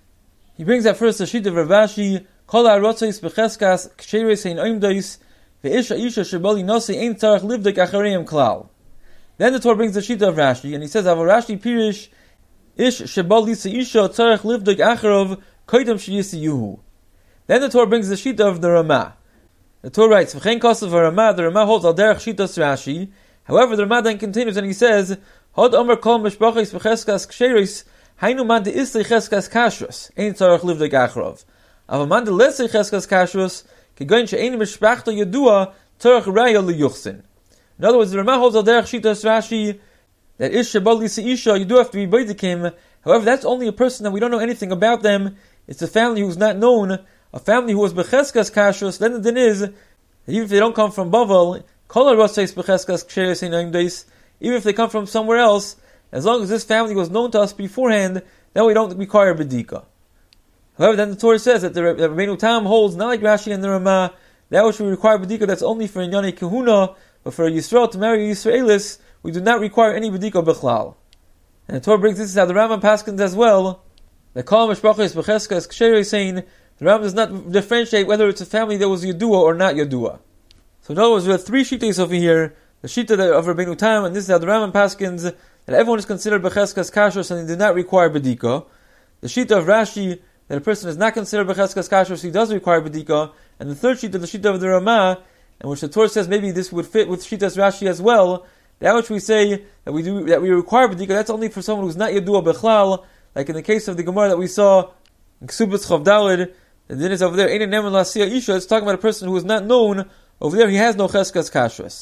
he brings at first the shita of Rav Rashi, Kol ha'rotzos becheskas ksheres ein oimdos, ve'isha isha shebali nosi ein tzarech livdik achareim klal. Then the Torah brings the shita of Rashi, and he says, Avo Rashi pirish, Ish shebali seisha tzarech livdik acharov koidem sheyisiyuhu. Then the Torah brings the shita of the Ramah. The Torah writes, V'chein kosav Ramah, the Ramah holds al derech shitas Rashi. However, the Ramah then continues and he says, Hod omer kol mishpachos b'cheskas ksheris, hainu man de isli cheskas kashrus, ein tzarech livdik acharov. Ava man de lesli cheskas kashrus, kegoin she'ein mishpachto yedua, tzarech raya liyuchsin. In other words, the Ramah holds al derech shitas Rashi, that ish shebali seisha, you do have to be baidikim. However, that's only a person that we don't know anything about them. It's a family who's not known, a family who was becheskas kashrus. Then the din is that even if they don't come from Bavel, kol ha'rotzos becheskas ksheres ein oimdos, even if they come from somewhere else, as long as this family was known to us beforehand, then we don't require bedika. However, then the Torah says that the Rabbeinu Tam holds not like Rashi and the Ramah, that which we require bedika, that's only for Inyane Kahuna, but for a Yisrael to marry a Yisraelis, we do not require any bedika b'chlal. And the Torah brings this out the Rambam Paskins as well. The Kol Mishpachos B'cheskas Ksheres saying the Rambam does not differentiate whether it's a family that was Yadua or not Yadua. So in other words, we have three shitas over here. The shita of Rabbeinu Tam, and this is how the Rambam Paskins, that everyone is considered B'cheskas Kashrus and they do not require bedika. The shita of Rashi, that a person is not considered B'cheskas Kashrus, he does require bedika. And the third shita, the shita of the Ramah, in which the Torah says maybe this would fit with shitas Rashi as well. That which we say that we do that we require bedika, that's only for someone who's not yadua bechlal, like in the case of the Gemara that we saw in Ksubas Chav Daled. The din is over there. Ein nemen la'asiyah isha. It's talking about a person who is not known. Over there, he has no cheskas kashrus.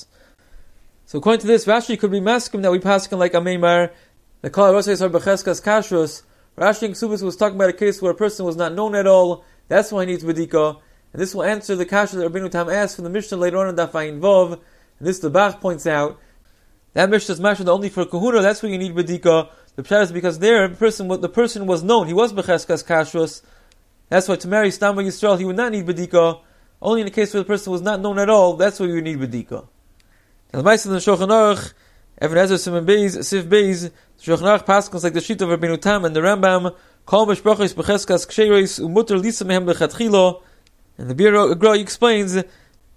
So according to this, Rashi could be maskim that we paskin like Ameimar. The kol ha'rotzos are becheskas kashrus. Rashi in Ksubas was talking about a case where a person was not known at all. That's why he needs bedika, and this will answer the kasha that Rabbeinu Tam asked from the Mishnah later on in Daf Ayin Vav. And this the Bach points out. That Mishnah is mentioned only for Kahuna, that's where you need bedika. The pshat is because there, the person, the person was known, he was becheskas kashrus. That's why to marry Stam Yisrael, he would not need bedika. Only in the case where the person was not known at all, that's where you need bedika. Now the Ma'aseh in the Shulchan Aruch, Even Ezer Simon Beis, Sif Beis, Shulchan Aruch paskins like the shita of Rabbeinu Tam and the Rambam, Kol mishpachos b'cheskas ksheres umuter lisa mehem lechatchila. And the Bir Gra explains that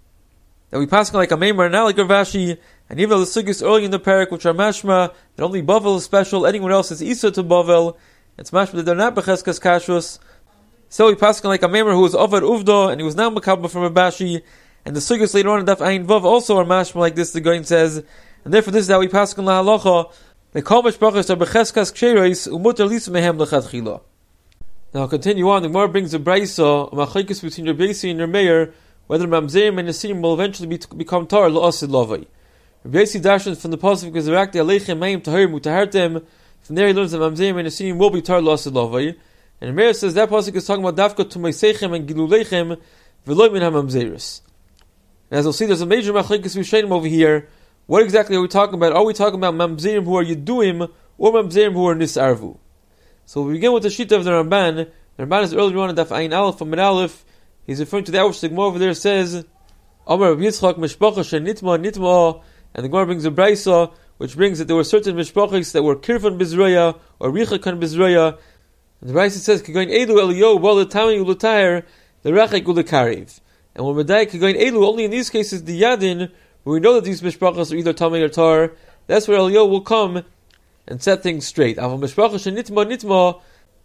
we pass like a Meimer, not like Rav Rashi, and even the sugis early in the parak, which are mashma, that only Bavel is special, anyone else is Isa to Bavel. It's mashma that they're not becheskas kashrus. So we pass like a Meimer who was Avad Uvda, and he was not Makabba from Rav Rashi, and the sugis later on in Daf Ayin Vav also are mashma like this, the Goin says, and therefore this is how we pass on la halacha, the Kol Mishpachos are becheskas ksheres, umuter lisa mehem lechatchila. Now I'll continue on, the Gemara brings a Braisa, a machlekes between Rabbi Yossi and Rameir, whether Mamzerim and Nesirim will eventually be, become tar la'asid lavai. Rabbi Yossi darshans from the pasuk is Zerakti aleichem mayim tahirim utahartem. From there he learns that Mamzerim and Nesirim will be tar la'asid lavai. And Rameir says that pasuk is talking about dafka tumayseichem and giluleichem v'loy min ha-mamzeris. And as we'll see, there's a major machlekes rishonim over here. What exactly are we talking about? Are we talking about Mamzerim who are Yeduim or Mamzerim who are Nisarvu? So we begin with the shita of the Ramban. The Ramban is earlier on in Daf Ayin Aleph from Min Aleph. He's referring to that which the Gemara over there says, Amar Rav Yitzchak Mishpacha Shenitma Nitma, and the Gemara brings a Braisa, which brings that there were certain Mishpachas that were Kirvan Bizraya or Richakan Bizraya. And the Braisa says, Kegoin Elu Eliyo Bal Tami Ulutair the Rachek Ulekariv. And when Medai Kegoin Elu, only in these cases the Yadin, where we know that these Mishpachas are either Tami or Tar, that's where Eliyo will come and set things straight. If there was a mishpacha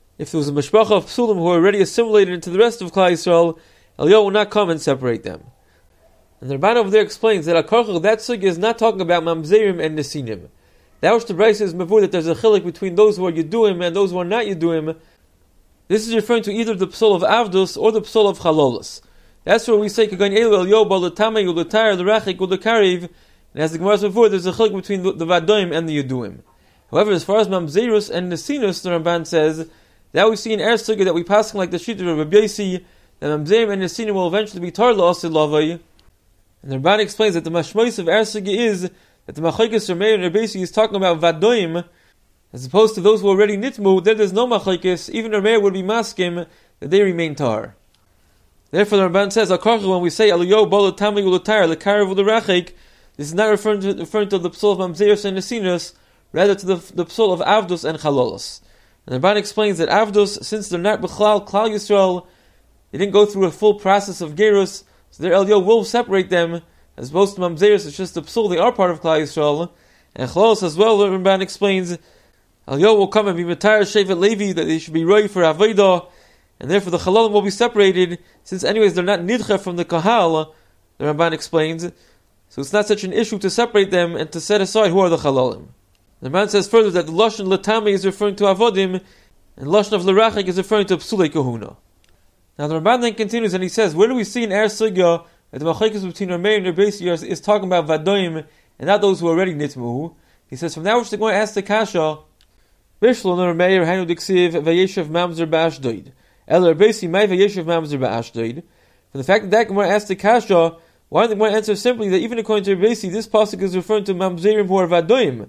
of psulim who are already assimilated into the rest of Klal Yisrael, Eliyahu will not come and separate them. And the Ramban over there explains that Akarchach, that sugya is not talking about mamzerim and nesinim. That which the Brayso is mavur, that there's a chilik between those who are Yeduim and those who are not Yeduim. This is referring to either the psul of Avdus or the psul of Chalolus. That's where we say Kagan Elu El Yoba L'Tamei U'L'Tayr L'Rachik U'L'Kariv. And as the Gemara says before, there's a chilik between the, the Vadoim and the Yeduim. However, as far as Mamzerus and Nesinus, the Ramban says that we see in Er Sugya that we pass like the Shita of Rabbi Yosi, that Mamzerim and Nesinus will eventually be Tar L'Asil Lavai. And the Ramban explains that the Mashmois of Er Sugya is that the Machlekes Rameir and Rabbi Yosi is talking about Vadoim, as opposed to those who already Nitmu. There there's no Machlekes. Even Rameir would be Maskim that they remain Tar. Therefore, the Ramban says, when we say Aliyo Bolo Tami U'L'Tayr L'Kariv U'L'Rachik, this is not referring to, referring to the Psul of Mamzerus and Nesinus, rather to the, the Psul of Avdus and Chalolus. And the Ramban explains that Avdus, since they're not B'chlal, Klal Yisrael, they didn't go through a full process of Gerus, so their Elyo will separate them, as opposed to Mamzerus, it's just the Psul, they are part of Klal Yisrael. And Chalolus as well, the Ramban explains, Elyo will come and be Matar Shevet Levi, that they should be Roi for Avodah, and therefore the Chalolim will be separated, since anyways they're not Nidcha from the Kahal, the Ramban explains, so it's not such an issue to separate them and to set aside who are the Chalolim. The man says further that the Lashon Latame is referring to Avodim, and Lashon of L'Rachik is referring to Psulei Kahuna. Now the Ramban then continues and he says, where do we see in Er Sugya that the Machlekes between Rameir and Rabbi Yosi is, is talking about Vadoim and not those who are already Nitmuhu? He says, from now which they're going to ask the Kasha, Bishlon Rameir Hanu Diksiv Vayeshev Mamzer Ba'ashdod. El Rabbi Yosi May Vayeshev Mamzer Ba'ashdod. From the fact that that Gemara asked the Kasha, why don't the Gemara answer simply that even according to Rabbi Yosi, this pasuk is referring to Mamzerim who are Vadoim?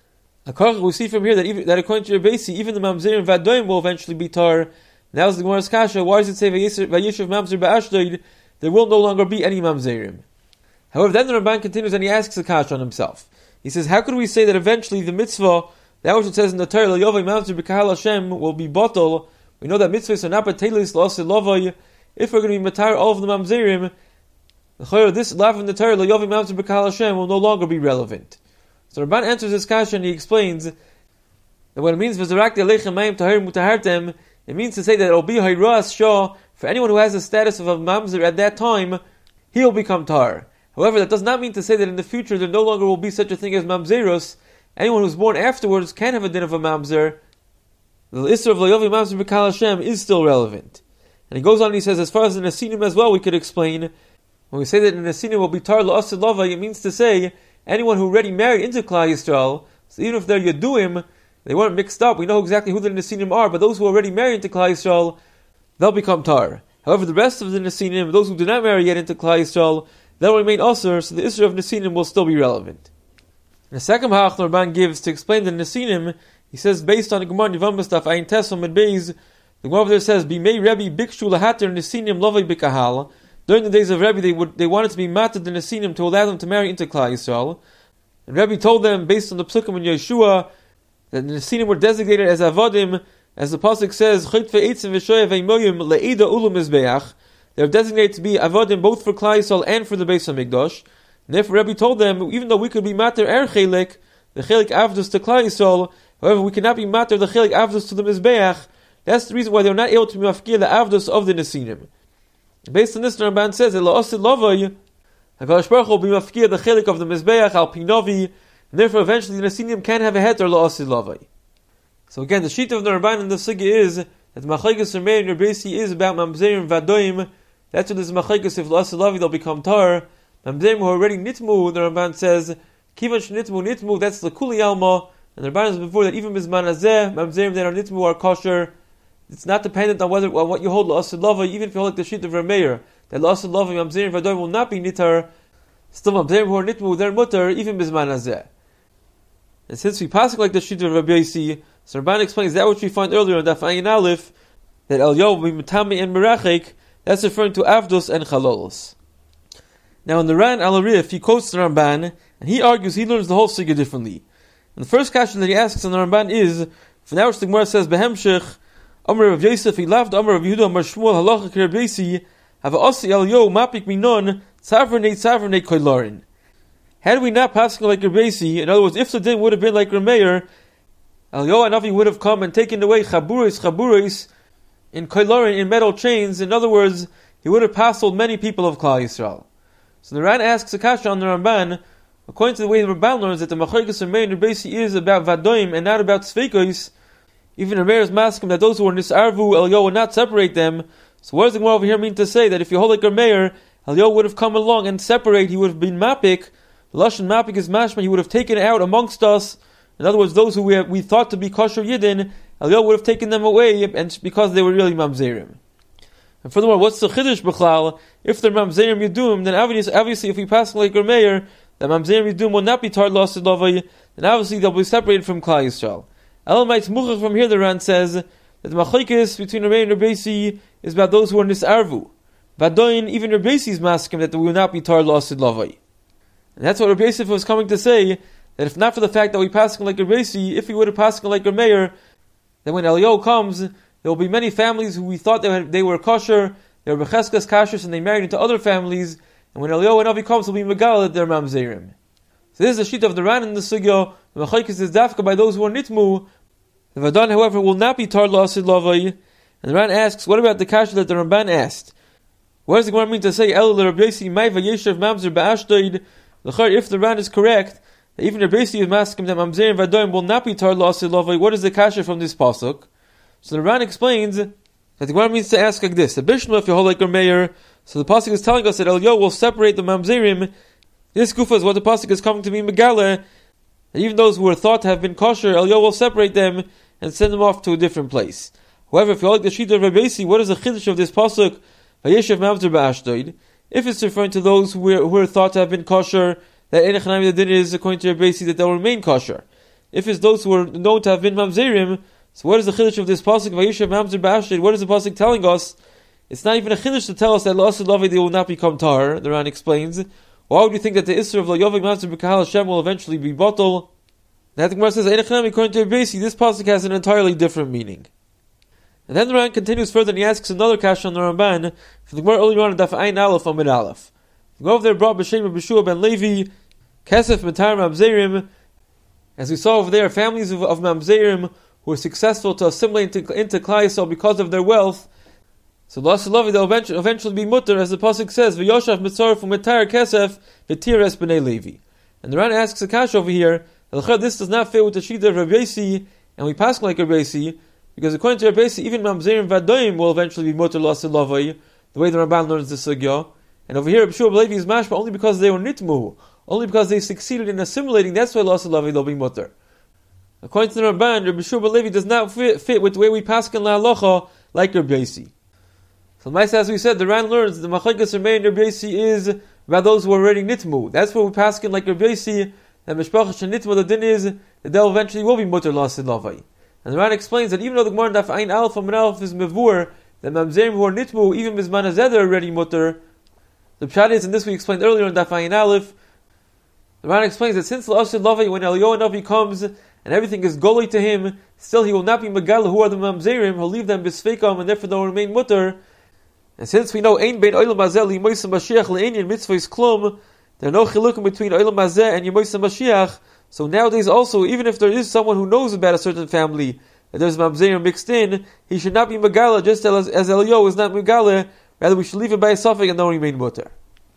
We see from here that even, that according to Rabbi Yosi, even the Mamzerim Vadoim will eventually be tar. Now is the Gemara's Kasha, why does it say Vayeshev Mamzer Ba'ashdod? There will no longer be any Mamzerim. However, then the Ramban continues and he asks the Kasha on himself. He says, how could we say that eventually the mitzvah, that which it says in the Torah, L'Yovei Mamzer B'Kahal Hashem, will be bottle? We know that mitzvahs are not batelis L'Asil Lavai. If we're going to be matar all of the Mamzerim, this lav in the Torah, L'Yovei Mamzer B'Kahal Hashem, will no longer be relevant. So Ramban answers this Kasha and he explains that what it means, V'Zarak Aleichem Mayim Tahir Mutahartem, it means to say that it will be Hayras Shah, for anyone who has the status of a Mamzer at that time, he will become Tar. However, that does not mean to say that in the future there no longer will be such a thing as Mamzerus. Anyone who's born afterwards can have a din of a Mamzer. The Isra of L'Yovei Mamzer B'Kahal Hashem is still relevant. And he goes on and he says, as far as the Nesinim as well, we could explain, when we say that the Nesinim will be Tar L'Asil Lavai, it means to say, anyone who already married into Klal Yisrael, so even if they're Yeduim, they weren't mixed up, we know exactly who the Nesinim are, but those who are already married into Klal Yisrael, they'll become Tar. However, the rest of the Nesinim, those who do not marry yet into Klal Yisrael, they'll remain Asur, so the Isra of Nesinim will still be relevant. And the second halach the Ramban gives to explain the Nesinim, he says, based on the Gemara Yevamos Daf Ayin Tesam and Beis, the Gemara over there says, Bimei Rebbe Bikshu Lahater Nesinim Lovei B'Kahal. During the days of Rebbe, they would they wanted to be mated the Nesinim to allow them to marry into Klal Yisrael. And Rebbe told them, based on the Psukim in Yeshua, that the Nesinim were designated as Avodim, as the pasuk says, they are designated to be Avodim both for Klal Yisrael and for the Beis Hamikdash. And therefore Rebbe told them, even though we could be mater er chelik, the chelik avdus to Klal Yisrael, however we cannot be mater the chelik avdus to the Mizbeach. That's the reason why they are not able to be mafkir the avdus of the Nesinim. Based on this, the Ramban says that la'asid lavai, HaKadosh Baruch Hu will be mafkir the chelik of the Mizbeach al pinovi, and therefore eventually the Nesinim can have a heter la'asid lavai. So again, the sheet of the Ramban in the Sugya is that the Machlekes Rameir and Rabbi Yosi is about Mamzerim Vadoim. That's what this Machlekes, if la'asid lavai they'll become tar. Mamzerim who are already nitmu, the Ramban says, Kivan shnitmu nitmu, that's the Kuli Alma, and the Ramban says before that even Mizman Hazeh, Mamzerim that are nitmu are kosher. It's not dependent on whether on what you hold la'asid lavai, even if you hold like the sheet of Rameir, that la'asid lavai, Mamzerim Vadoim will not be nitar. Still Mamzerim who are nitmu, they're mutar, even Mizman Hazeh. And since we pass like the sheet of Rabbi Yosi, so Ramban explains that which we find earlier in Daf Ayin Aleph, that El Yo will be Matami and Merachik, that's referring to Avdus and Chalolos. Now in the Ran Al Arif, he quotes the Ramban, and he argues he learns the whole Sugya differently. And the first question that he asks on the Ramban is, for now which the Gemara says, Behemshech, Amar of Yosef, he loved Amar of Yehuda, Amar Shmuel, Halacha Rabbi Yosi, have a Osi El Yo, Mapik Minon, Tzavernei Tzavernei Koilarin. Had we not passed like Rabbi Yosi, in other words, if the din would have been like Rameir, El Yo Hanavi would have come and taken away Chaburis, Chaburis, in Koilarin, in metal chains. In other words, he would have passled many people of Klal Yisrael. So the Ran asks a kasha on the Ramban, According to the way the Ramban learns that the Machlokes Ramei and Rebbeisi is about Vadoim and not about Tzveikos, even Ramei is masking that those who are Nisarvu, Eliyahu would not separate them. So what does the Gemara over here mean to say? That if you hold like Ramei, Eliyahu would have come along and separate, he would have been Mapik. The Lashon Mapik is mashma, he would have taken out amongst us. In other words, those who we, have, we thought to be kosher Yidden, Eliyahu would have taken them away, and because they were really Mamzerim. And furthermore, what's the Chiddush B'chlal? If they're Mamzerim Yidum, then obviously, obviously if we pass like Ramei, that Mamzerim Yidum will not be Tar Lasid Lavai, then obviously they'll be separated from Klal Yisrael. Elamites Muchach from here, the Ran says that the Machlokes between Ramei and Rebbeisi is about those who are Nisarvu. Vadoin, even Rebbeisi's masking that they will not be Tar Lasid Lavai. And that's what Rabbi Yosef was coming to say, that if not for the fact that we pass like Rebbeisi, if we would have passed like Ramei, then when Eliyahu comes, there will be many families who we thought they, had, they were kosher, they were Becheskas Kashrus, and they married into other families, and when Eliyahu and Avi comes, they'll be Megal that they're Mamzerim. So this is the sheet of the Ran in the Sugya. The Machlokes is dafka by those who are Nitmu. The Vadan, however, will not be Tar Lasid Lavai. And the Ran asks, what about the kasha that the Ramban asked? What does the Gemara mean to say, El Rabbi Yossi Mai Vayeshev Mamzer Ba'ashdod? If the Ran is correct, that even Rabbi Yossi is masking that Mamzer and Vadoim will not be Tar Lasid Lavai, what is the kasha from this pasuk? So the Ran explains that the Gemara means to ask like this: the Bishma, if you hold like Ramei, so the pasuk is telling us that Eliyahu will separate the Mamzerim. This kufa is what the pasuk is coming to be Megala. That even those who were thought to have been kosher, Eliyahu will separate them and send them off to a different place. However, if you hold like the sheet of Rabbi Yossi, what is the chiddush of this pasuk? Vayeshev Mamzer Ba'ashdod. If it's referring to those who were, who were thought to have been kosher, that Enechanami the din is according to Rabbi Yossi that they'll remain kosher. If it's those who are known to have been Mamzerim, so what is the chiddush of this pasuk? Vayeshev Mamzer Ba'ashdod. What is the pasuk telling us? It's not even a chiddush to tell us that La'asid Lavai they will not become tar. The Ran explains. Why would you think that the Isser of La'yovik Mamzer B'Kahal Hashem will eventually be bottled? That the Gemara says, according to Rabbi Yossi, this pasuk has an entirely different meaning. And then the Ran continues further and he asks another kasha on the Ramban from the Gemara earlier on in Daf Ayin Aleph Amid Aleph. The Gemara over there brought B'Shem of B'Shua ben Levi, Kesef Matar Mamzerim. As we saw over there, families of, of Mamzerim who were successful to assimilate into, into Klal Yisrael because of their wealth. So La'asid Lavai they'll eventually, eventually be mutter, as the pasuk says, V'yoshav Mitzaref U'Matar Kesef V'Tires B'nei Levi. And the Ran asks a kasha over here, this does not fit with the shita of Rabbi Yossi, and we pass like Rabbi Yossi, because according to Rabbi Yossi, even Mamzerim Vadoim will eventually be mutter La'asid Lavai, the way the Ramban learns the sugya. And over here, Rabbi Shua ben Levi is mashma only because they were nitmu, only because they succeeded in assimilating. That's why La'asid Lavai they'll be mutter. According to the Ramban, Rabbi Shua ben Levi does not fit, fit with the way we pass in La'alacha like Rabbi Yossi. So, as we said, the Ran learns the Machlokes Ramei and Rabbi Yossi is about those who are already nitmu. That's where we pass in like Rabbi Yossi. And Mishpacha Shenitma, the din is that they'll eventually will be mutter La'asid Lavai. And the Ran explains that even though the Gemara Daf Ayin Aleph Amid Aleph is mevur, that Mamzerim who are nitmu, even Mizman Hazeh are already mutter. The pshat is, and this we explained earlier in Daf Ayin Aleph, the Ran explains that since La'asid Lavai, when Eliyahu Navi comes and everything is golly to him, still he will not be Megala who are the Mamzerim, he'll leave them Bisfeikam and therefore they'll remain mutter. And since we know Ein Bein Olam Hazeh L'Yimoysa Mashiach L'Einyan Mitzvahs Klum, there are no chilukim between Olam Hazeh and Yemoysa Mashiach. So nowadays also, even if there is someone who knows about a certain family, that there's Mamzerim mixed in, he should not be Megala, just as, as Eliyahu is not Megala. Rather, we should leave it by a suffix and not remain mutter.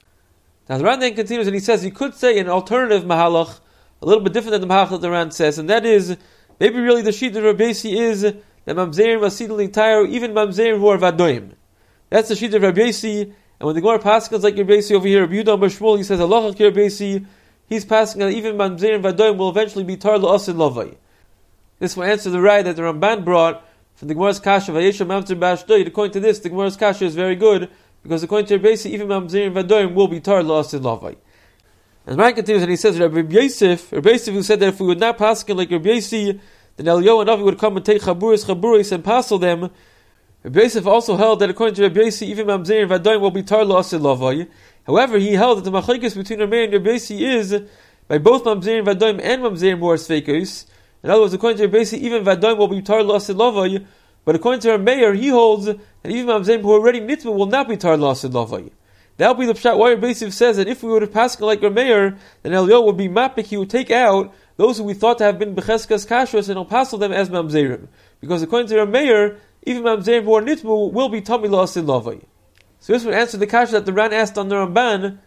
Now the Ran then continues and he says, he could say an alternative mahalach, a little bit different than the mahalach that the Ran says, and that is, maybe really the sheet of Rabbi Yossi is that Mamzerim Asidul Tayr, even Mamzerim who are Vadoim. That's the sheet of Rabbi Yossi. And when the Gemara passes like Rabbi Yossi over here, Rabbi Yehuda Bar Shmuel, he says, Allah Rabbi Yossi, he's passing that even Mamzerim Vadoim will eventually be Tar La'asid Lavai. This will answer the right that the Ramban brought from the Gemara's Kasha, Vayeshev Mamzer Ba'ashdod. According to this, the Gemara's Kasha is very good, because according to Rabbi Yossi, even Mamzerim Vadoim will be Tar La'asid Lavai. And Ran continues and he says, Rabbi Yosef, Rabbi Yosef who said that if we would not pass like Rabbi Yossi, then Eliyahu and Avi would come and take Chaburis, Chaburis and passel them. Rabbi Yosef also held that according to Rabbi Yossi, even Mamzerim Vadoim will be Tar La'asid Lavai. However, he held that the Machlokes between Ramei and Rabbi Yossi is by both Mamzerim Vadoim and Mamzerim who are Sfeikos. In other words, according to Rabbi Yossi, even Vadoim will be Tar La'asid Lavai. But according to Ramei, he holds that even Mamzerim who are already Nitma will not be Tar La'asid Lavai. That will be the pshat why Rabbi Yosef says that if we would have passed like Ramei, then Eliyahu would be Mapik, he would take out those who we thought to have been Becheskas Kashrus and he'll passel them as Mamzerim. Because according to Ramei, even Mamzerim who are Nitmu will be Tami La'asid Lavai. So this would answer the kasha that the Ran asked on the Ramban,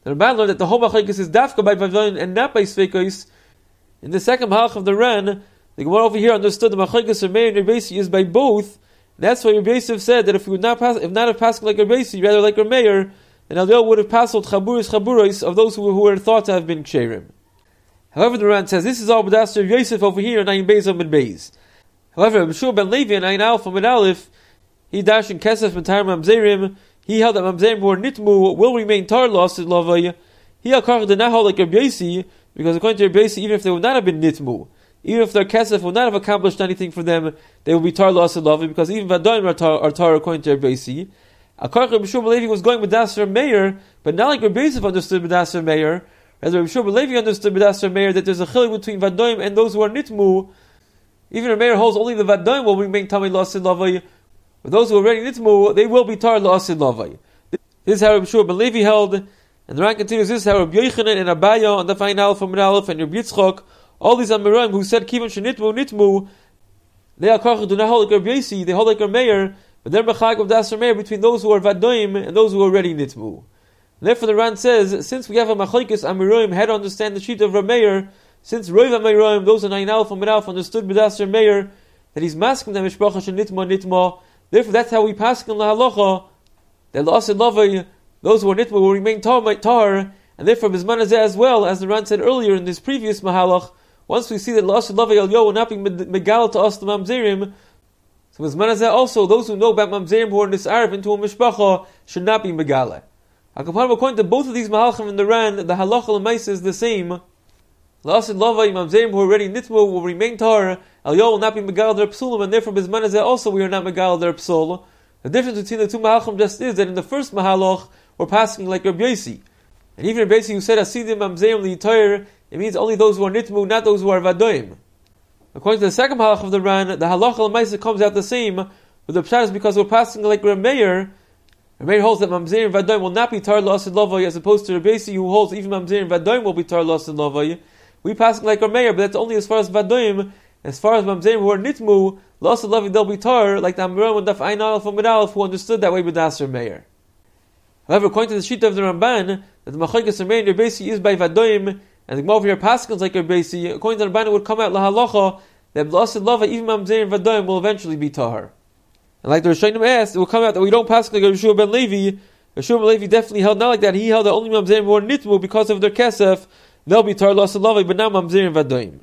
The Ramban learned that the whole machlokes is dafka by Vadoim and not by Sveikos. In the second halach of the Ran, the Gemara over here understood the machlokes of Meir and Rebbeisi is by both. That's why Rebbe Yosef said that if we would not pass, if not have passed like Rebbeisi, rather like our Meir, then Eliyahu would have passed chaburis chaburos of those who, who were thought to have been ksherim. However, the Ran says this is all b'das of Yosef over here in Ayin Beis Amud Beis. However, Meshua ben Levi in Ayin Alpha Amud Aleph, he dashed in Kesef Matar Mamzerim. He held that Mamzerim who are nitmu will remain tar lost in Lavaya. He Akar did not hold like Rebbe Yosef, because according to Rebbe Yosef, even if they would not have been nitmu, even if their Kesef would not have accomplished anything for them, they will be tar lost in Lavaya, because even Vadoim are tar, are tar according to Rebbe Yosef. Akar Meshua ben Levi was going with Dasar Meir, but not like Rebbe Yosef understood Dasar Meir. Rather, Rebbe Shua ben Levi understood B'dasar Meir that there's a chilik between Vadoim and those who are nitmu. Even if Meir holds only the Vadoim will remain tamei l'asir lavai, but those who are already nitmu, they will be tar l'asir lavai. This is how Rebbe Shua ben Levi held, and the Ran continues. This is how Rebbe Yochanan and Abaya on the Fain Aleph and Aleph and Rebbe Yitzchok, all these Amoraim who said Kivan shenitmu nitmu, they are kach do not hold like Rebbe Yossi, they hold like a Meir, but they're mechag of Dasar Meir between those who are Vadoim and those who are already nitmu. Therefore, the Ran says, since we have a machlokes Amoraim, how to understand the sheet of Rameir, since Roiv Amoraim, those in Ayin Alph and Alph understood B'dasar Meir, that he's masking them Mishpacha Shenitma Nitma. Therefore, that's how we pass in La Halacha, that L'Asid Lavai, those who are Nitma will remain tar, tar, and therefore Bizman Hazeh as well, as the Ran said earlier in this previous Mahalach, once we see that L'Asid Lavai Al Yo will not be Megal to us the Mamzerim, so Bizman Hazeh also, those who know about Mamzerim who are Nis'arif into a Mishpacha should not be Megala. According to both of these Mahalchim in the Ran, the Halacha L'Maisa is the same. L'Asid Lavai, Mamzerim who are already Nitmu will remain tar, Al Yo will not be Megal their Psulim, and therefore Bizman Hazeh also we are not Megal their Psul. The difference between the two Mahalchim just is that in the first Mahalach, we're passing like Rebbe Yossi. And even Rebbe Yossi who said Asidim Mamzerim L'Yitayr, it means only those who are Nitmu, not those who are Vadoim. According to the second Mahalach of the Ran, the Halacha L'Maisa comes out the same, but the Pshat is because we're passing like Rebbe Meir. Rebbe Meir holds that Mamzerim Vadoim will not be tar l'Asid Lavai, as opposed to Rebbe Yossi who holds even Mamzerim Vadoim will be tar l'Asid Lavai. We passing like Rebbe Meir, but that's only as far as Vadoim. As far as Mamzerim who are Nitmu, l'Asid Lavai they'll be tar, like the Amoraim and Daf Ayin Aleph and Aleph who understood that way with B'dasar Meir. However, according to the sheet of the Ramban, that the machlokes of Meir and Rebbe Yossi is by Vadoim, and the Gemara over here paskins like Rebbe Yossi, according to the Ramban it would come out lahalacha that l'Asid Lavai even Mamzerim Vadoim will eventually be tar. And like the Rishonim asked, it will come out that we don't pass like Rebbe Shua ben Levi. Rebbe Shua ben Levi definitely held not like that. He held that only Mamzerim who are Nitmu because of their kesef, they'll be tar l'Asid Lavai, but not Mamzerim Vadoim.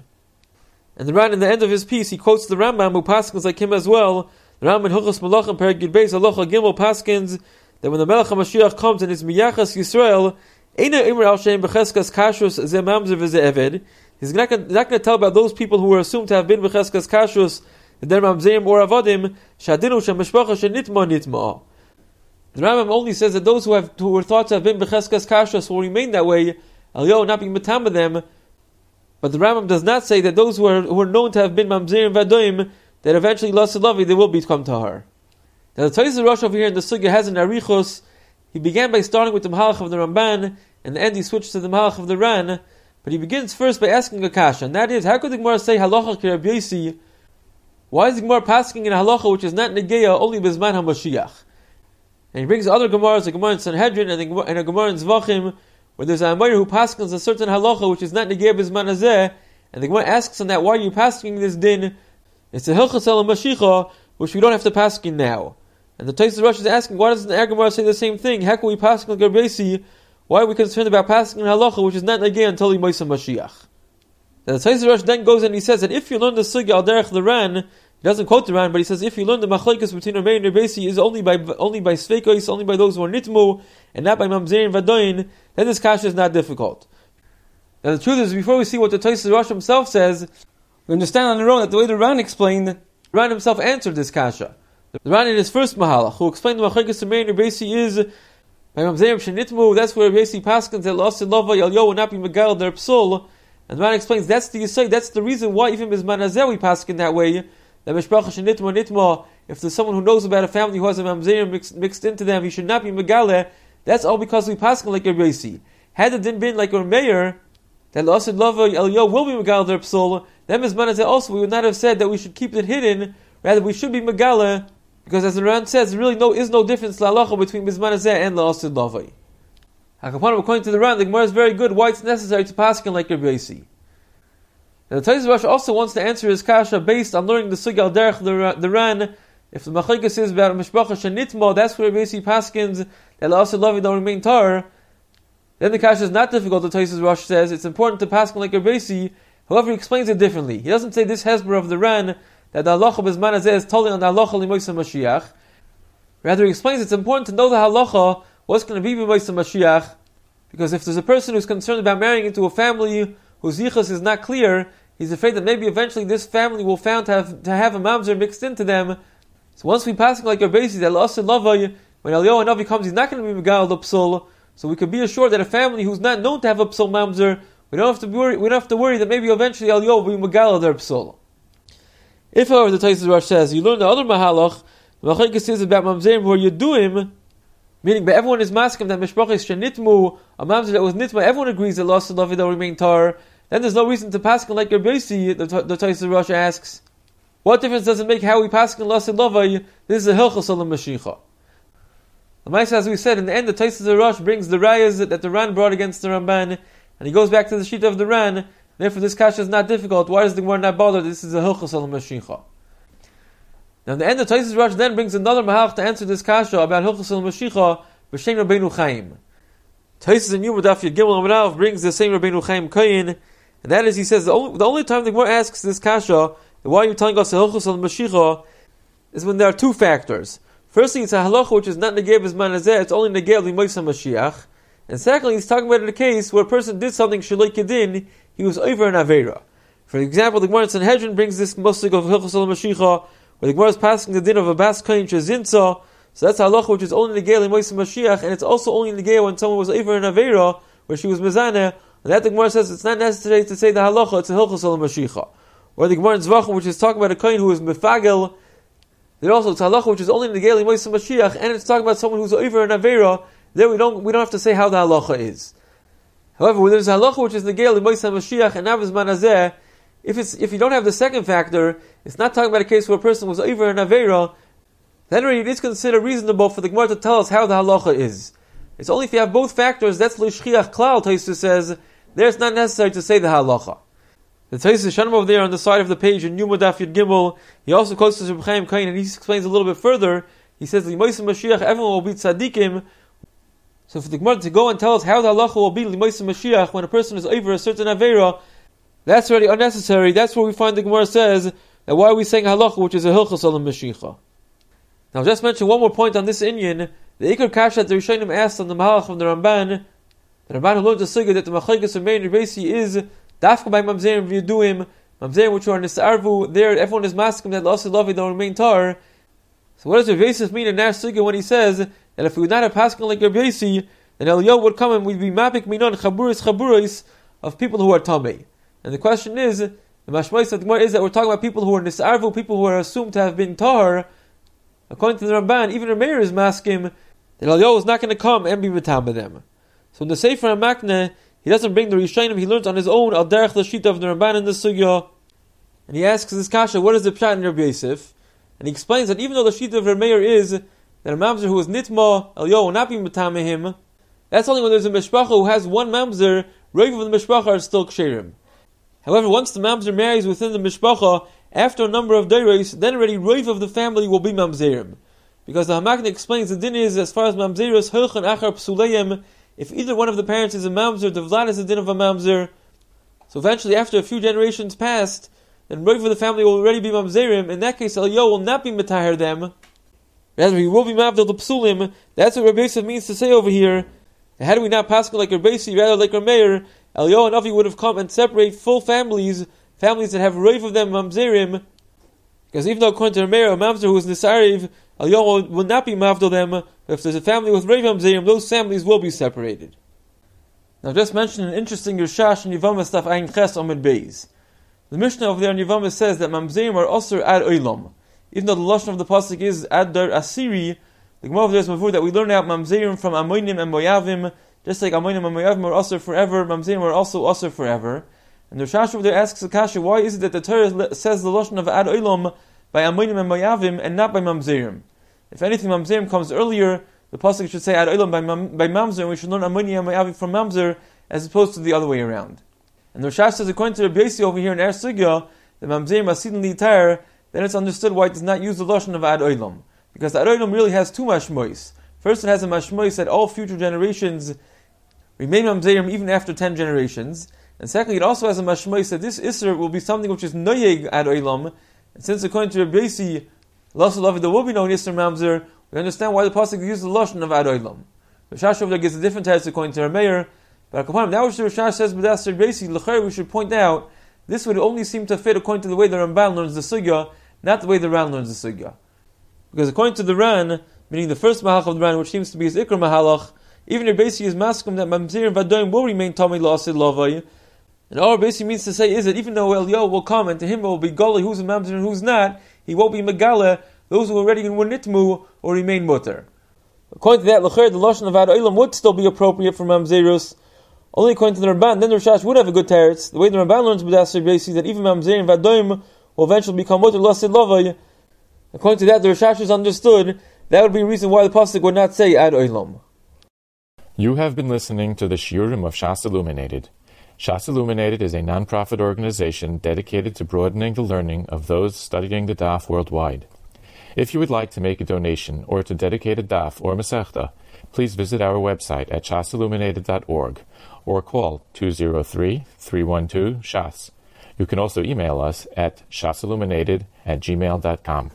And the Ran in the end of his piece, he quotes the Rambam who paskins like him as well. The Rambam in Hilchos Malachim Perek Yud Beis Halacha Gimel paskins that when the Melech HaMashiach comes and is Miyachas Yisrael, Eina Imr Al Shem B'Cheskas Kashrus Ze Mamzer V'Ze Eved. He's not going to tell about those people who were assumed to have been B'Cheskas Kashrus, and they're Mamzerim or Avadim, Shadinu Shem Mishpacha Shenitma Nitma. The Rambam only says that those who have who were thought to have been B'Cheskas Kashrus will remain that way, Eliyahu not being Matam of them. But the Rambam does not say that those who are who are known to have been Mamzerim Vadoim, that eventually L'Asid Lavai they will become Tahar. Now the Taiz Rosh over here in the Sugya has an Arichos. He began by starting with the Mahalach of the Ramban, and the end he switched to the Mahalach of the Ran. But he begins first by asking a kasha, and that is, how could the Gemara say Halacha ki Rebbe Yossi? Why is the Gemara passing in a Halacha which is not Negeya, only Bizman HaMashiach? And he brings other Gemaras, a Gemara in Sanhedrin and a Gemara in Zvachim, where there's a Amayr who paskins a certain halacha which is not Negeya Bizman Hazeh, and the Gemara asks on that, why are you pasking this din? It's a Hilchas El Mashiach, which we don't have to paskin now. And the Taiz Rosh is asking, why doesn't the Gemara say the same thing? How can we paskin like Rebbe Yossi? Why are we concerned about paskin halacha which is not Negeya until Yimosa Mashiach? And the Taiz Rosh then goes and he says that if you learn the Sugya Al Derech the Ran, he doesn't quote the Ran, but he says if you learn the machlokes between Rebbe and Rebbe Yossi is only by only by Sveikos, only by those who are Nitmu, and not by Mamzerim Vadoin, then this kasha is not difficult. Now the truth is, before we see what the Taiz Rosh himself says, we understand on our own that the way the Ran explained, the Ran himself answered this kasha. The Ran in his first Mahalach, who explained the machlokes of Meir and Rebbe Yossi is by Mamzerim Shenitmu, that's where Rebbe Yossi paskins that L'Asid Lavai Al Yo will not be Megal their Psul, and the Ran explains that's the Yisai, that's the reason why even Bizman Hazeh we paskin that way, that Mishpacha Shenitma Nitma, if there's someone who knows about a family who has a Mamzerim mixed, mixed into them, he should not be Megale. That's all because we paskin like Rebbe Yossi. Had it been like our Meir, that L'Asid Lavai El Yo will be Megal their Psul, then Bizman Hazeh also we would not have said that we should keep it hidden, rather we should be Megale, because as the Ran says, there really no, is no difference la'alacha between Bizman Hazeh and L'Asid Lavai. According to the Ran, the Gemara is very good. Why it's necessary to paskin like Rabbi Yosi. Now the Tosfos Rosh also wants to answer his kasha based on learning the Sugya al Derech the, the Ran. If the Machlokes is about Mishpacha Shenitmo, that's where Rabbi Yosi paskins that also Lavi don't remain tar. Then the kasha is not difficult. The Tosfos Rosh says it's important to paskin like Rabbi Yosi. However, he explains it differently. He doesn't say this hesber of the Ran that the halacha b'zman hazeh is totally on the halacha l'moisa Mashiach. Rather, he explains it's important to know the halacha what's going to be b'moisa Mashiach, because if there's a person who's concerned about marrying into a family whose yichus is not clear, he's afraid that maybe eventually this family will found to have to have a mamzer mixed into them. So once we pass like our basis that l'asir lavai, when Eliyahu Hanavi comes, he's not going to be megal the psul. So we can be assured that a family who's not known to have a psul mamzer, we don't have to worry. We don't have to worry that maybe eventually Eliyahu will be megal their psul. If, however, the Tosfos Rosh says you learn the other mahalach, the machlokes is about mamzerim where you do him, meaning but everyone is masking that mishpacha is shenitmu, a mamzer that was nitma, everyone agrees that lost lavi will remain tar. Then there's no reason to paskin like Rabbi Yosi. The, the Tosfos Rosh asks, what difference does it make how we paskin lost lavi? This is a hilchos al mashicha. The Maisa, as we said, in the end, the Tosfos Rosh brings the rayas that the Ran brought against the Ramban, and he goes back to the sheet of the Ran. Therefore, this kasha is not difficult. Why does the Gemara not bother? This is a hilchos al mashicha. Now, in the end, the Tosfos Rosh then brings another mahalach to answer this kasha about hilchos al mashicha b'shem Rabbeinu Chaim. Tosfos in Yuma Daf Yud Gimel Amud Aleph brings the same Rabbeinu Chaim Kohen, and that is, he says, the only, the only time the Gemara asks this kasha, why are you telling us hilchos al mashicha, is when there are two factors. Firstly, it's a halacha which is not negei b'zman hazeh, it's only negei l'moisa Mashiach. And secondly, he's talking about in a case where a person did something shaloi kedin, he was over an aveira. For example, the Gemara in Sanhedrin brings this musig of hilchos al mashicha, where the Gemara is passing the din of a bas kohen shezinsa. So that's a halacha which is only negei l'moisa Mashiach, and it's also only negei when someone was over an aveira, where she was mezaneh. And that the Gemara says it's not necessary to say the halacha, it's a hilchos al mashicha. Or the Gemara in Zvachim, which is talking about a kohen who was mefagel, there also it's halacha which is only negei l'moisa Mashiach, and it's talking about someone who's over an aveira. There we don't we don't have to say how the halacha is. However, when there's a halacha which is negei l'moisa Mashiach and nav zman hazeh, if it's if you don't have the second factor, it's not talking about a case where a person was over an aveira, then already it is considered reasonable for the Gemara to tell us how the halacha is. It's only if you have both factors, that's l'shchiach klal, Tosfos says, there it's not necessary to say the halacha. The Tosfos Shanim over there on the side of the page in Yuma Daf Yud Gimel, he also quotes to Reb Chaim Kohen, and he explains a little bit further. He says, l'moisa Mashiach, everyone will be tzaddikim. So for the Gemara to go and tell us how the halacha will be l'moisa Mashiach when a person is over a certain aveira, that's already unnecessary. That's where we find the Gemara says that why are we saying halacha which is a hilchos al mashicha. Now, just mention one more point on this inyan. The Iker Kasha that the Rishonim asked on the Mahalach from the Ramban, the Ramban who learned the sugya that the Machlokes of Meir and Rebbeisi is dafka by mamzerim v'yaduim, mamzerim which are nisarvu. There, everyone is masking that l'asir lavi don't remain tar. So, what does Rebbeisi mean in that sugya when he says that if we would not have paskin like Rebbeisi, then Eliyahu would come and we'd be mapik minon chaburis chaburis of people who are tamei. And the question is, the mashmais of the Gemara is that we're talking about people who are nisarvu, people who are assumed to have been tar. According to the Ramban, even Rameir is masking that Eliyahu is not going to come and be mitam with them. So in the Sefer HaMakneh, he doesn't bring the Rishonim, he learns on his own al derech l'shita of the Ramban in the sugya, and he asks this kasha, what is the pshat in Rabbi Yosef? And he explains that even though the shita of Rameir is that a mamzer who is nitma, Eliyahu will not be mitam with him, that's only when there's a mishpacha who has one mamzer, reiv of the mishpacha are still ksherim. However, once the mamzer marries within the mishpacha, after a number of dayros, then already reiv of the family will be mamzerim. Because the Hamakna explains the din is, as far as mamzeros, hilchan achar psuleim, if either one of the parents is a mamzer, the vlad is the din of a mamzer. So eventually, after a few generations passed, then reiv of the family will already be mamzerim. In that case, Eliyahu will not be metaher them. Rather, he will be mavdil the psulim. That's what Rabbi Yosef means to say over here. How do we not pass like Rabbi Yosef, rather like Rameir? Eliyahu and Avi would have come and separate full families, families that have reiv of them mamzerim, because even though according to Rameir, a mamzer who is nisariv, Eliyahu will not be mavdil them, but if there's a family with reiv mamzerim, those families will be separated. Now just mention an interesting Rishash in Yevamah Staf Ayin Ches Amud Beis. The Mishnah over there in Yevamah says that mamzerim are osur ad oilam. Even though the lashon of the pasuk is ad dar asiri, the Gemara over there is mavur that we learn out mamzerim from amonim and moyavim. Just like Amonim and Moyavim are also forever, Mamzerim are also also forever. And the Rishash over there asks the kasha, why is it that the Torah says the Lashon of Ad Olam by Amonim and Moyavim and not by Mamzerim? If anything, Mamzerim comes earlier, the pasuk should say ad olam by, mam, by mamzer, and we should learn amoni and ma'avi from mamzer, as opposed to the other way around. And the Rashash says, according to Rabbi Yossi over here in Er Sugya, the mamzerim asidin litar, then it's understood why it does not use the lashon of ad olam, because ad olam really has two mashmois. First, it has a mashmois that all future generations remain mamzerim even after ten generations. And secondly, it also has a mashmois that this isser will be something which is noyeg ad olam. And since according to Rabbi Yossi, Lasulav, there will be no isser mamzer, we understand why the pasuk uses the lashon of ad olam. The Rashash over there gives a different text according to Rameir. But upon now, which the Rashash says, but that's Rabbi Yossi, l'chayr, we should point out, this would only seem to fit according to the way the Ramban learns the sugya, not the way the Ran learns the sugya. Because according to the Ran, meaning the first mahalach of the Ran, which seems to be his ikra mahalach, even Rabbi Yossi is maskum that mamzer and vadoim will remain tamei la'asid lavai. And all Rabbi Yossi means to say is that even though Eliyahu will come and to him will be gully who's a mamzer and who's not, he won't be megala those who are already in nitmu or remain mutter. According to that, l'chayr, the lashon of ad olam would still be appropriate for mamzerus. Only according to the Ramban, then the Rashash would have a good teretz. The way the Ramban learns b'das Rabbi Yossi that even mamzer and vadoim will eventually become mutter la'asid lavai. According to that, the Rashash is understood. That would be a reason why the pasuk would not say ad olam. You have been listening to the Shiurim of Shas Illuminated. Shas Illuminated is a non-profit organization dedicated to broadening the learning of those studying the daf worldwide. If you would like to make a donation or to dedicate a daf or masechta, please visit our website at shas illuminated dot org or call two zero three, three one two, S H A S. You can also email us at shasilluminated at gmail dot com.